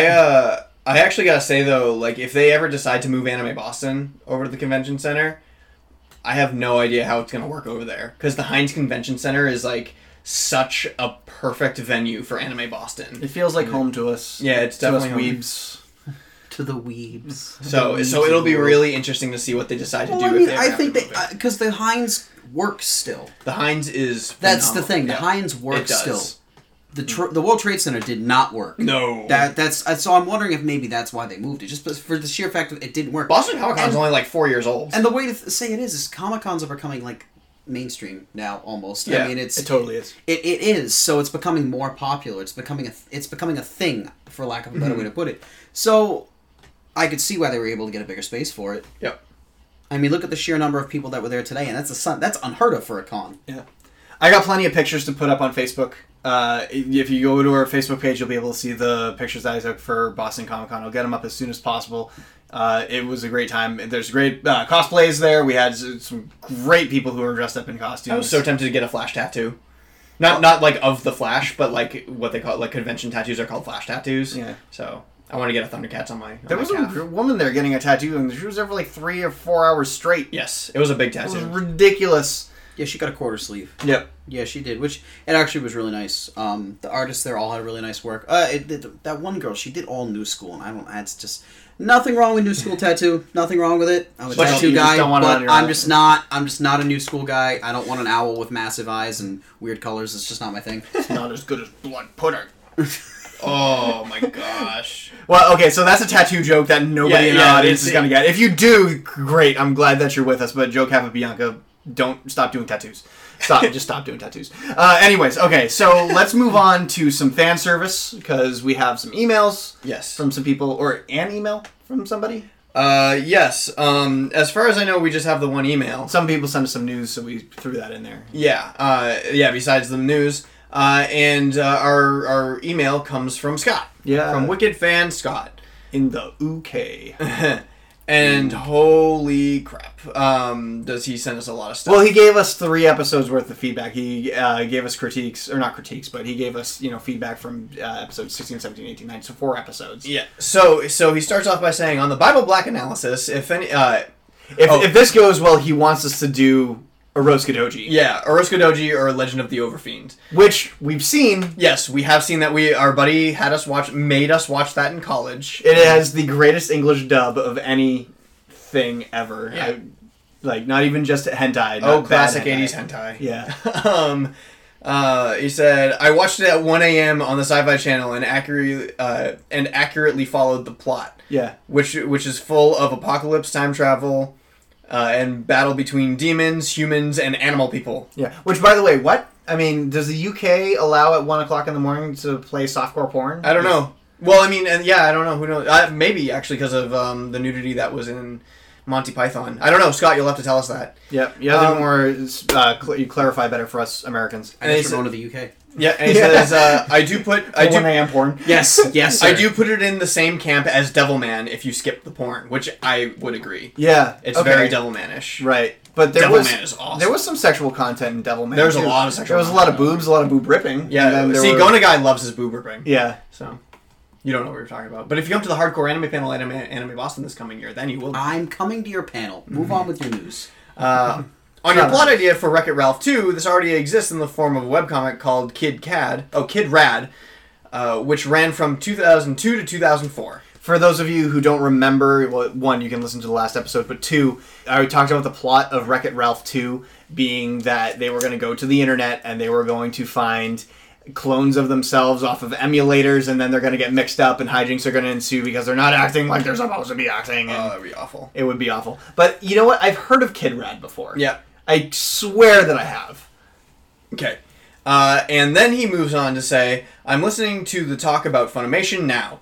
I actually gotta say, though, like, if they ever decide to move Anime Boston over to the convention center, I have no idea how it's gonna work over there. Because the Heinz Convention Center is, like, such a perfect venue for Anime Boston. It feels like home to us. Yeah, it's to us definitely home. weebs. To the weebs. So it'll be really interesting to see what they decide to do. I mean, if they ever I have think to they move it. because the Heinz works still. The Heinz is That's the phenomenal. thing. The Yeah. Heinz It works does. still. The World Trade Center did not work. No. That's so I'm wondering if maybe that's why they moved it, just for the sheer fact that it didn't work. Boston Comic Con is And- only like 4 years old. And the way to say it is Comic Cons are becoming like mainstream now almost. Yeah, I mean, it totally is. It is. So it's becoming more popular. It's becoming a thing, for lack of a better way to put it. So I could see why they were able to get a bigger space for it. Yep. I mean, look at the sheer number of people that were there today, and that's unheard of for a con. Yeah. I got plenty of pictures to put up on Facebook. If you go to our Facebook page, you'll be able to see the pictures that I took for Boston Comic Con. I'll get them up as soon as possible. It was a great time. There's great cosplays there. We had some great people who were dressed up in costumes. I was so tempted to get a Flash tattoo. Not like of the Flash, but like what they call like convention tattoos are called Flash tattoos. Yeah. So I want to get a Thundercats on my. There was calf. a woman there getting a tattoo, and she was there for like 3 or 4 hours straight. Yes, it was a big It was tattoo. ridiculous. Yeah, she got a quarter sleeve. Yep. Yeah, she did, which it actually was really nice. The artists there all had really nice work. That one girl, she did all New School, and it's just nothing wrong with New School tattoo. Nothing wrong with it. I'm a But tattoo you just guy, don't want it on but your I'm arm. just not. I'm just not a New School guy. I don't want an owl with massive eyes and weird colors. It's just not my thing. It's not as good as blood pudding. Oh my gosh. Well, okay, so that's a tattoo joke that nobody in the Yeah, audience it's- is going to get. If you do, great. I'm glad that you're with us, but Joe Capabianca, don't stop doing tattoos. Just stop doing tattoos. Anyways, okay, so let's move on to some fan service, because we have some emails Yes. from some people, or an email from somebody. Yes. As far as I know, we just have the one email. Some people sent us some news, so we threw that in there. Yeah. Yeah. Besides the news, and our email comes from Scott. Yeah. From Wicked Fan Scott. In the UK. And holy crap, does he send us a lot of stuff? Well, he gave us 3 episodes worth of feedback. He gave us critiques, or not critiques, but he gave us, feedback from episodes 16, 17, 18, 19, so 4 episodes. Yeah. So he starts off by saying, on the Bible Black analysis, if any, If this goes well, he wants us to do Orosuke yeah, Orosuke Doji or Legend of the Overfiend. which we've seen. Yes, we have seen that. Our buddy made us watch that in college. It has the greatest English dub of anything ever. Yeah. Not even just hentai. Oh, not bad classic 80s hentai. Yeah. He said, I watched it at 1 a.m. on the Sci-Fi Channel and accurately followed the plot, Yeah. which is full of apocalypse, time travel, and battle between demons, humans, and animal people. Yeah. Which, by the way, what? I mean, does the UK allow at 1 o'clock in the morning to play softcore porn? I don't know. Well, I mean, and yeah, I don't know. Who knows? Maybe, actually, because of the nudity that was in Monty Python. I don't know. Scott, you'll have to tell us that. Yep. You have to more. You clarify better for us Americans. I guess we're going to the UK. Yeah, and he says, I do 1 a.m. porn. Yes, yes, sir. I do put it in the same camp as Devilman if you skip the porn, which I would agree. Yeah. It's okay. very Devilman-ish. Right. But there Devilman is awesome. There was some sexual content in Devilman. There was a too. lot of sexual There was a lot of content. boobs, a lot of boob ripping. Yeah, And then there see, were- Gona Guy loves his boob ripping. Yeah. So, you don't know what you're talking about. But if you come to the Hardcore Anime Panel at Anime Boston this coming year, then you will. I'm coming to your panel. Move on with your news. On your plot idea for Wreck-It Ralph 2, this already exists in the form of a webcomic called Kid Rad, which ran from 2002 to 2004. For those of you who don't remember, well, 1, you can listen to the last episode, but 2, I talked about the plot of Wreck-It Ralph 2 being that they were going to go to the internet and they were going to find clones of themselves off of emulators, and then they're going to get mixed up and hijinks are going to ensue because they're not acting like they're supposed to be acting. And that'd be awful. it would be awful. But you know what? I've heard of Kid Rad before. Yeah. I swear that I have. Okay. And then he moves on to say, I'm listening to the talk about Funimation now.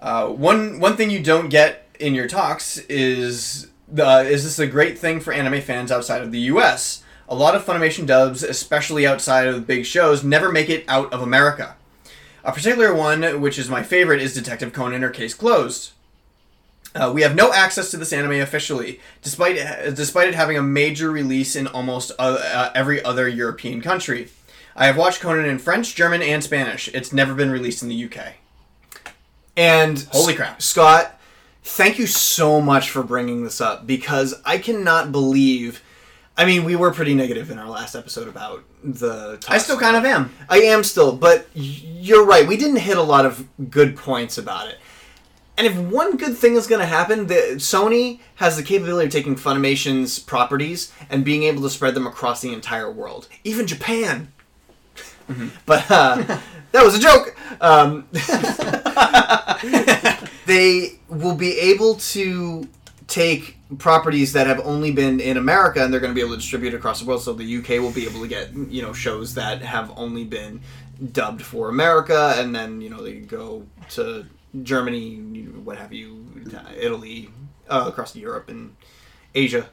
One thing you don't get in your talks is this a great thing for anime fans outside of the U.S.? A lot of Funimation dubs, especially outside of the big shows, never make it out of America. A particular one, which is my favorite, is Detective Conan or Case Closed. We have no access to this anime officially, despite it having a major release in almost every other European country. I have watched Conan in French, German, and Spanish. It's never been released in the UK. And Holy crap. Scott, thank you so much for bringing this up, because I cannot believe... I mean, we were pretty negative in our last episode about the... I still kind of am. I am still, but you're right. We didn't hit a lot of good points about it. And if one good thing is going to happen, Sony has the capability of taking Funimation's properties and being able to spread them across the entire world. Even Japan. Mm-hmm. But that was a joke. They will be able to take properties that have only been in America, and they're going to be able to distribute across the world. So the UK will be able to get, shows that have only been dubbed for America, and then, they go to Germany, what have you, Italy, across Europe and Asia.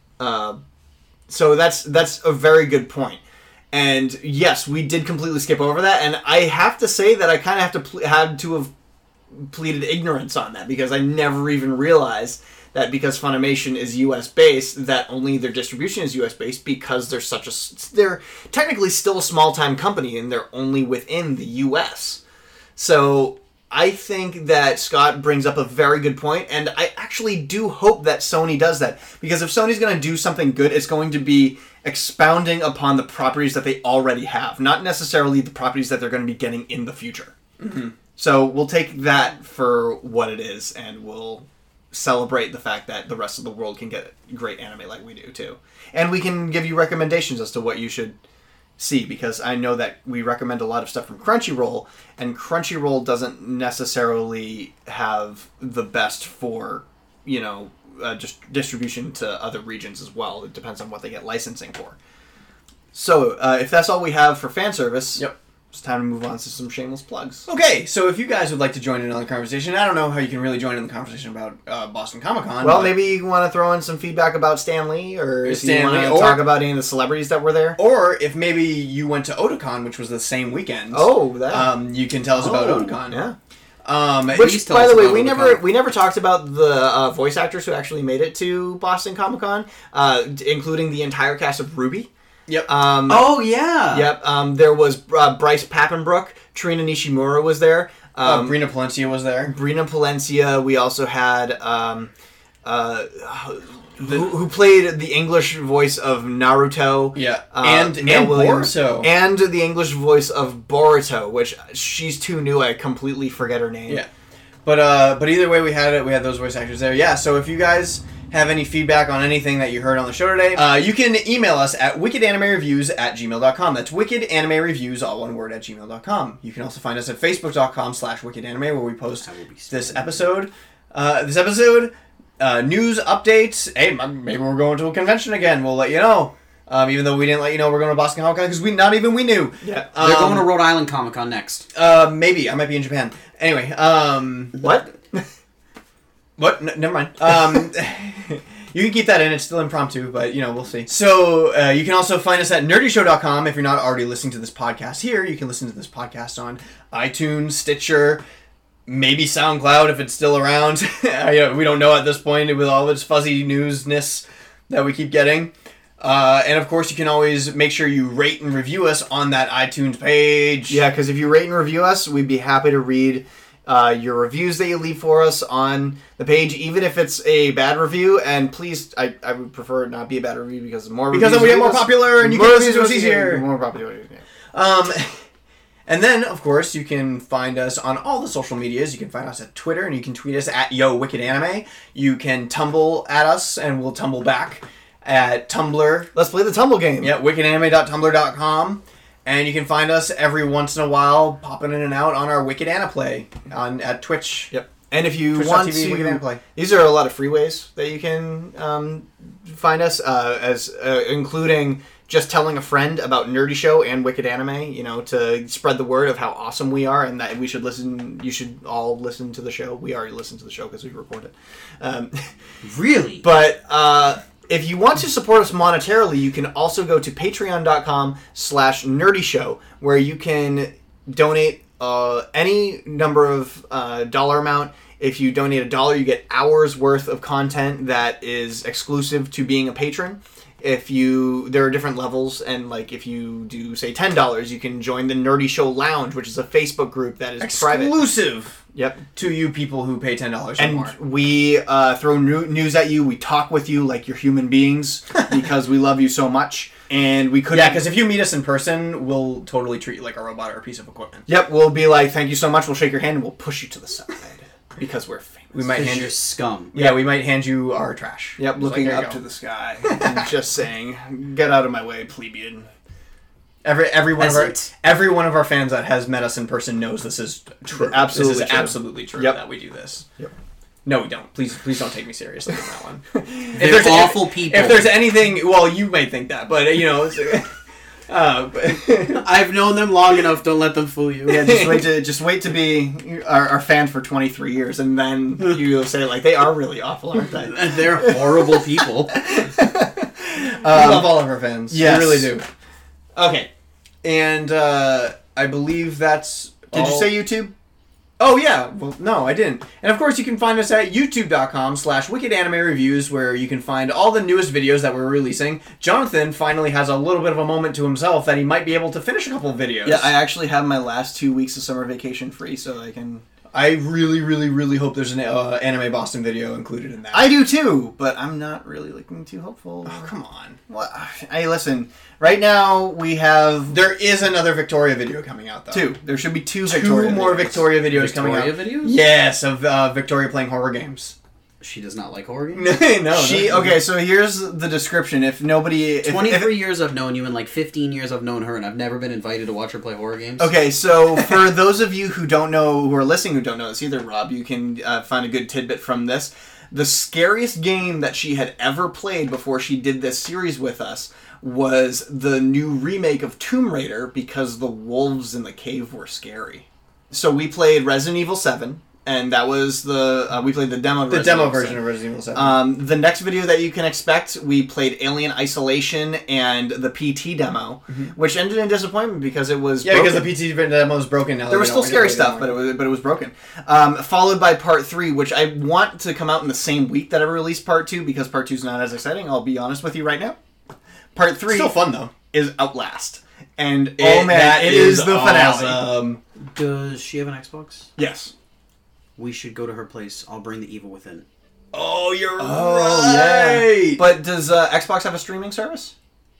So that's a very good point. And yes, we did completely skip over that, and I have to say that I kind of had to have pleaded ignorance on that, because I never even realized that because Funimation is US based, that only their distribution is US based, because they're technically still a small time company and they're only within the US. So I think that Scott brings up a very good point, and I actually do hope that Sony does that, because if Sony's going to do something good, it's going to be expounding upon the properties that they already have, not necessarily the properties that they're going to be getting in the future. Mm-hmm. So we'll take that for what it is, and we'll celebrate the fact that the rest of the world can get great anime like we do too. And we can give you recommendations as to what you should see, because I know that we recommend a lot of stuff from Crunchyroll, and Crunchyroll doesn't necessarily have the best for, just distribution to other regions as well. It depends on what they get licensing for. So, if that's all we have for fan service, yep, it's time to move on to some shameless plugs. Okay, so if you guys would like to join in on the conversation, I don't know how you can really join in the conversation about Boston Comic Con. Well, maybe you want to throw in some feedback about Stan Lee, or if you want to talk about any of the celebrities that were there. Or if maybe you went to Otakon, which was the same weekend. Oh, that. You can tell us about Otakon. Yeah. Which, by the way, we never talked about the voice actors who actually made it to Boston Comic Con, including the entire cast of RWBY. Yep. Yep. There was Bryce Papenbrook. Trina Nishimura was there. Brina Palencia was there. Brina Palencia. We also had who played the English voice of Naruto. Yeah. And Boruto. And the English voice of Boruto, which she's too new. I completely forget her name. Yeah. But either way, we had those voice actors there. Yeah. So if you guys have any feedback on anything that you heard on the show today, you can email us at wickedanimereviews@gmail.com. That's wickedanimereviews, all one word, @gmail.com. You can also find us at facebook.com/wickedanime, where we post this episode. News updates. Hey, maybe we're going to a convention again. We'll let you know. Even though we didn't let you know we're going to Boston Comic Con, because we knew. Yeah. They're going to Rhode Island Comic Con next. Maybe. I might be in Japan. Anyway, What? What? Never mind. You can keep that in. It's still impromptu, but, we'll see. So, you can also find us at nerdyshow.com. If you're not already listening to this podcast here, you can listen to this podcast on iTunes, Stitcher, maybe SoundCloud if it's still around. We don't know at this point with all its fuzzy newsness that we keep getting. And, of course, you can always make sure you rate and review us on that iTunes page. Yeah, because if you rate and review us, we'd be happy to read your reviews that you leave for us on the page, even if it's a bad review. And please, I would prefer it not be a bad review, because the more because reviews then we get more popular and you can listen to us easier. More popular. And then, of course, you can find us on all the social medias. You can find us at Twitter, and you can tweet us at YoWickedAnime. You can tumble at us, and we'll tumble back at Tumblr. Let's play the tumble game. Yeah, wickedanime.tumblr.com. And you can find us every once in a while popping in and out on our Wicked Anaplay at Twitch. Yep. And if you want Twitch.tv, Wicked to, Anaplay. These are a lot of free ways that you can find us, including just telling a friend about Nerdy Show and Wicked Anime, you know, to spread the word of how awesome we are and that we should listen. You should all listen to the show. We already listen to the show because we record it. Really? But if you want to support us monetarily, you can also go to patreon.com/nerdyshow, where you can donate any number of dollar amount. If you donate $1, you get hours worth of content that is exclusive to being a patron. There are different levels, and like if you do say $10, you can join the Nerdy Show Lounge, which is a Facebook group that is private. Exclusive. Yep. To you people who pay $10 or more. And we throw news at you. We talk with you like you're human beings because we love you so much. And we could. Yeah, because if you meet us in person, we'll totally treat you like a robot or a piece of equipment. Yep, we'll be like, thank you so much. We'll shake your hand and we'll push you to the side because we're famous. We might hand You're you scum. Yeah, we might hand you our trash. Yep, It's looking like, there you up go. to the sky and just saying, "Get out of my way, plebeian." Every one Peasant. of our fans that has met us in person knows this is true. Absolutely this is true. absolutely true Yep. that we do this. Yep. No, we don't. Please don't take me seriously on that one. They're awful people. If there's anything, well, you might think that, but you know, I've known them long enough. Don't let them fool you. Yeah, just wait to be our fan for 23 years, and then you'll say like they are really awful, aren't they? They're horrible people. we love all of our fans. Yes. We really do. Okay, and I believe that's. Did you all- say YouTube? Oh, yeah. Well, no, I didn't. And, of course, you can find us at youtube.com/wickedanime-reviews, where you can find all the newest videos that we're releasing. Jonathan finally has a little bit of a moment to himself that he might be able to finish a couple of videos. Yeah, I actually have my last 2 weeks of summer vacation free, so I can... I really, really, really hope there's an Anime Boston video included in that. I do too, but I'm not really looking too hopeful. Oh, come on. Well, hey, listen. Right now, we have There is another Victoria video coming out, though. 2. There should be 2 Two Victoria more videos. Victoria videos coming out. Victoria videos? Yes, of Victoria playing horror games. She does not like horror games. no. Okay, so here's the description. If nobody... if- 23 years I've known you, and like 15 years I've known her, and I've never been invited to watch her play horror games. Okay, so for those of you who don't know, who are listening who don't know this either, Rob, you can find a good tidbit from this. The scariest game that she had ever played before she did this series with us was the new remake of Tomb Raider because the wolves in the cave were scary. So we played Resident Evil 7, and that was we played the demo of The Resident demo Evil 7. version of Resident Evil 7. The next video that you can expect, we played Alien Isolation and the PT demo, which ended in disappointment because it was yeah, broken. because the PT demo is broken now. There was still scary stuff, but it was broken. Followed by Part 3, which I want to come out in the same week that I release Part 2 because Part 2 is not as exciting. I'll be honest with you right now. Part 3 still fun, though. is Outlast, and it is the finale. Awesome. Does she have an Xbox? Yes. We should go to her place. I'll bring the evil within. Oh, you're yeah. But does Xbox have a streaming service?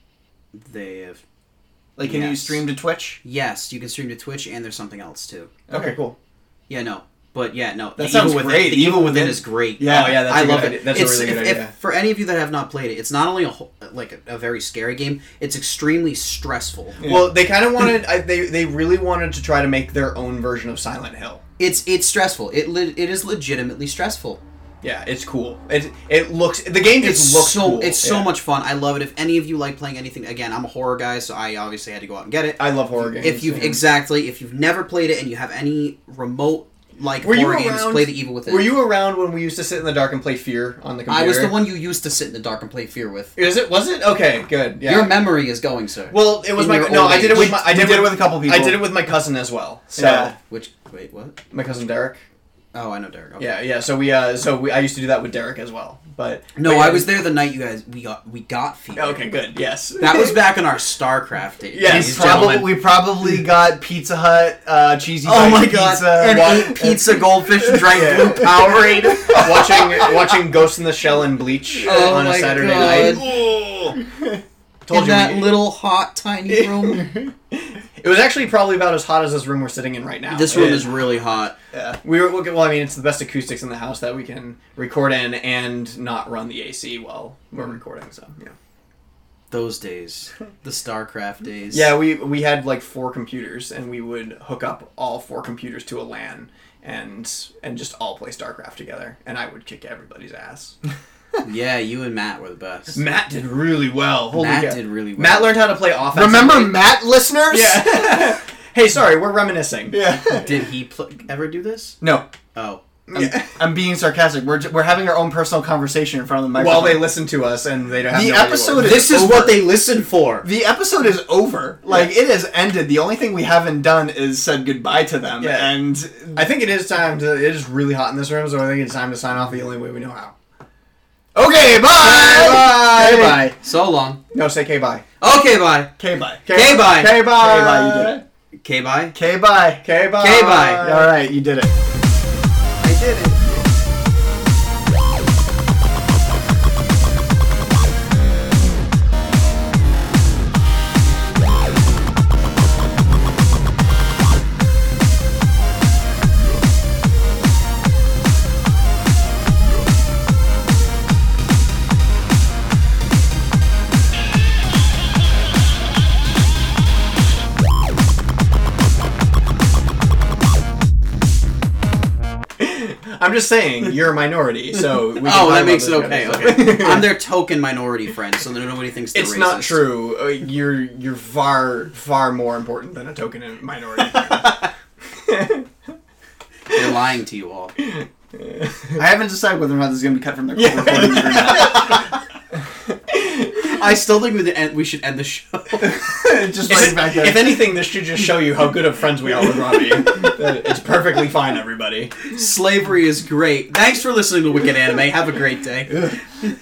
They have. Like, can you Yes. stream to Twitch? Yes, you can stream to Twitch, and there's something else too. Okay, cool. Yeah, no. But yeah, no. That sounds great. The Evil Within is great. Yeah. Oh, yeah, that's I a good love idea. it. That's It's- a really good if- idea. For any of you that have not played it, it's not only a very scary game. It's extremely stressful. Yeah. Well, they kind of wanted. They really wanted to try to make their own version of Silent Hill. It's stressful. It is legitimately stressful. Yeah, it's cool. It looks. The game just looks so cool. it's so Yeah. much fun. I love it. If any of you like playing anything, again, I'm a horror guy, so I obviously had to go out and get it. I love horror games. If you've if you've never played it and you have any remote like Were you horror games, around- play the Evil Within. Were you around when we used to sit in the dark and play Fear on the computer? I was the one you used to sit in the dark and play Fear with. Is it? Was it? Okay, good. Yeah. Your memory is going, sir. Well, it was In my your no. old I did it age. with my. I We did did it with a couple people. I did it with my cousin as well. So Yeah. Wait, what? my cousin Derek. Oh, I know Derek. Okay. Yeah. So I used to do that with Derek as well. But No, but I yeah. was there the night we got Fear. Okay, good. Yes. That was back in our StarCraft days. Yes, ladies and gentlemen. We probably got Pizza Hut, cheesy Oh my bite god! pizza. And ate pizza, goldfish, and drank blue Powerade. watching Ghost in the Shell and Bleach Oh on a my Saturday God. night. Told In you that we- little hot, tiny room. It was actually probably about as hot as this room we're sitting in right now. This room is really hot. Yeah. We were well. I mean, it's the best acoustics in the house that we can record in and not run the AC while we're recording. So yeah. Those days. The StarCraft days. Yeah, we had like 4 computers, and we would hook up all 4 computers to a LAN and just all play StarCraft together, and I would kick everybody's ass. Yeah, you and Matt were the best. Matt did really well. Holy Matt cow. did really well. Matt learned how to play offense. Remember Matt, listeners? Yeah. Hey, sorry, we're reminiscing. Yeah. Did he ever do this? No. Oh. I'm being sarcastic. We're having our own personal conversation in front of the microphone. While they listen to us and they don't have The no idea episode what- is This is over. what they listen for. The episode is over. Like, it has ended. The only thing we haven't done is said goodbye to them. Yeah. And I think it is time to... It is really hot in this room, so I think it's time to sign off the only way we know how. okay, bye! Bye! Bye. So long. No, say K-bye. Okay, bye. K-bye. K-bye. K-bye. K-bye, you did it. K-bye. K-bye. K-bye. K-bye. Alright, you did it. I did it. I'm just saying, you're a minority, so... We can Oh, talk that about makes it this okay. kind of Okay. stuff. I'm their token minority friend, so that nobody thinks they're It's racist. not true. You're far more important than a token minority. They're lying to you all. I haven't decided whether or not this is going to be cut from the recordings or not. I still think we should end the show. Just right back there. If anything, this should just show you how good of friends we are with Robbie. It's perfectly fine, everybody. Slavery is great. Thanks for listening to Wicked Anime. Have a great day.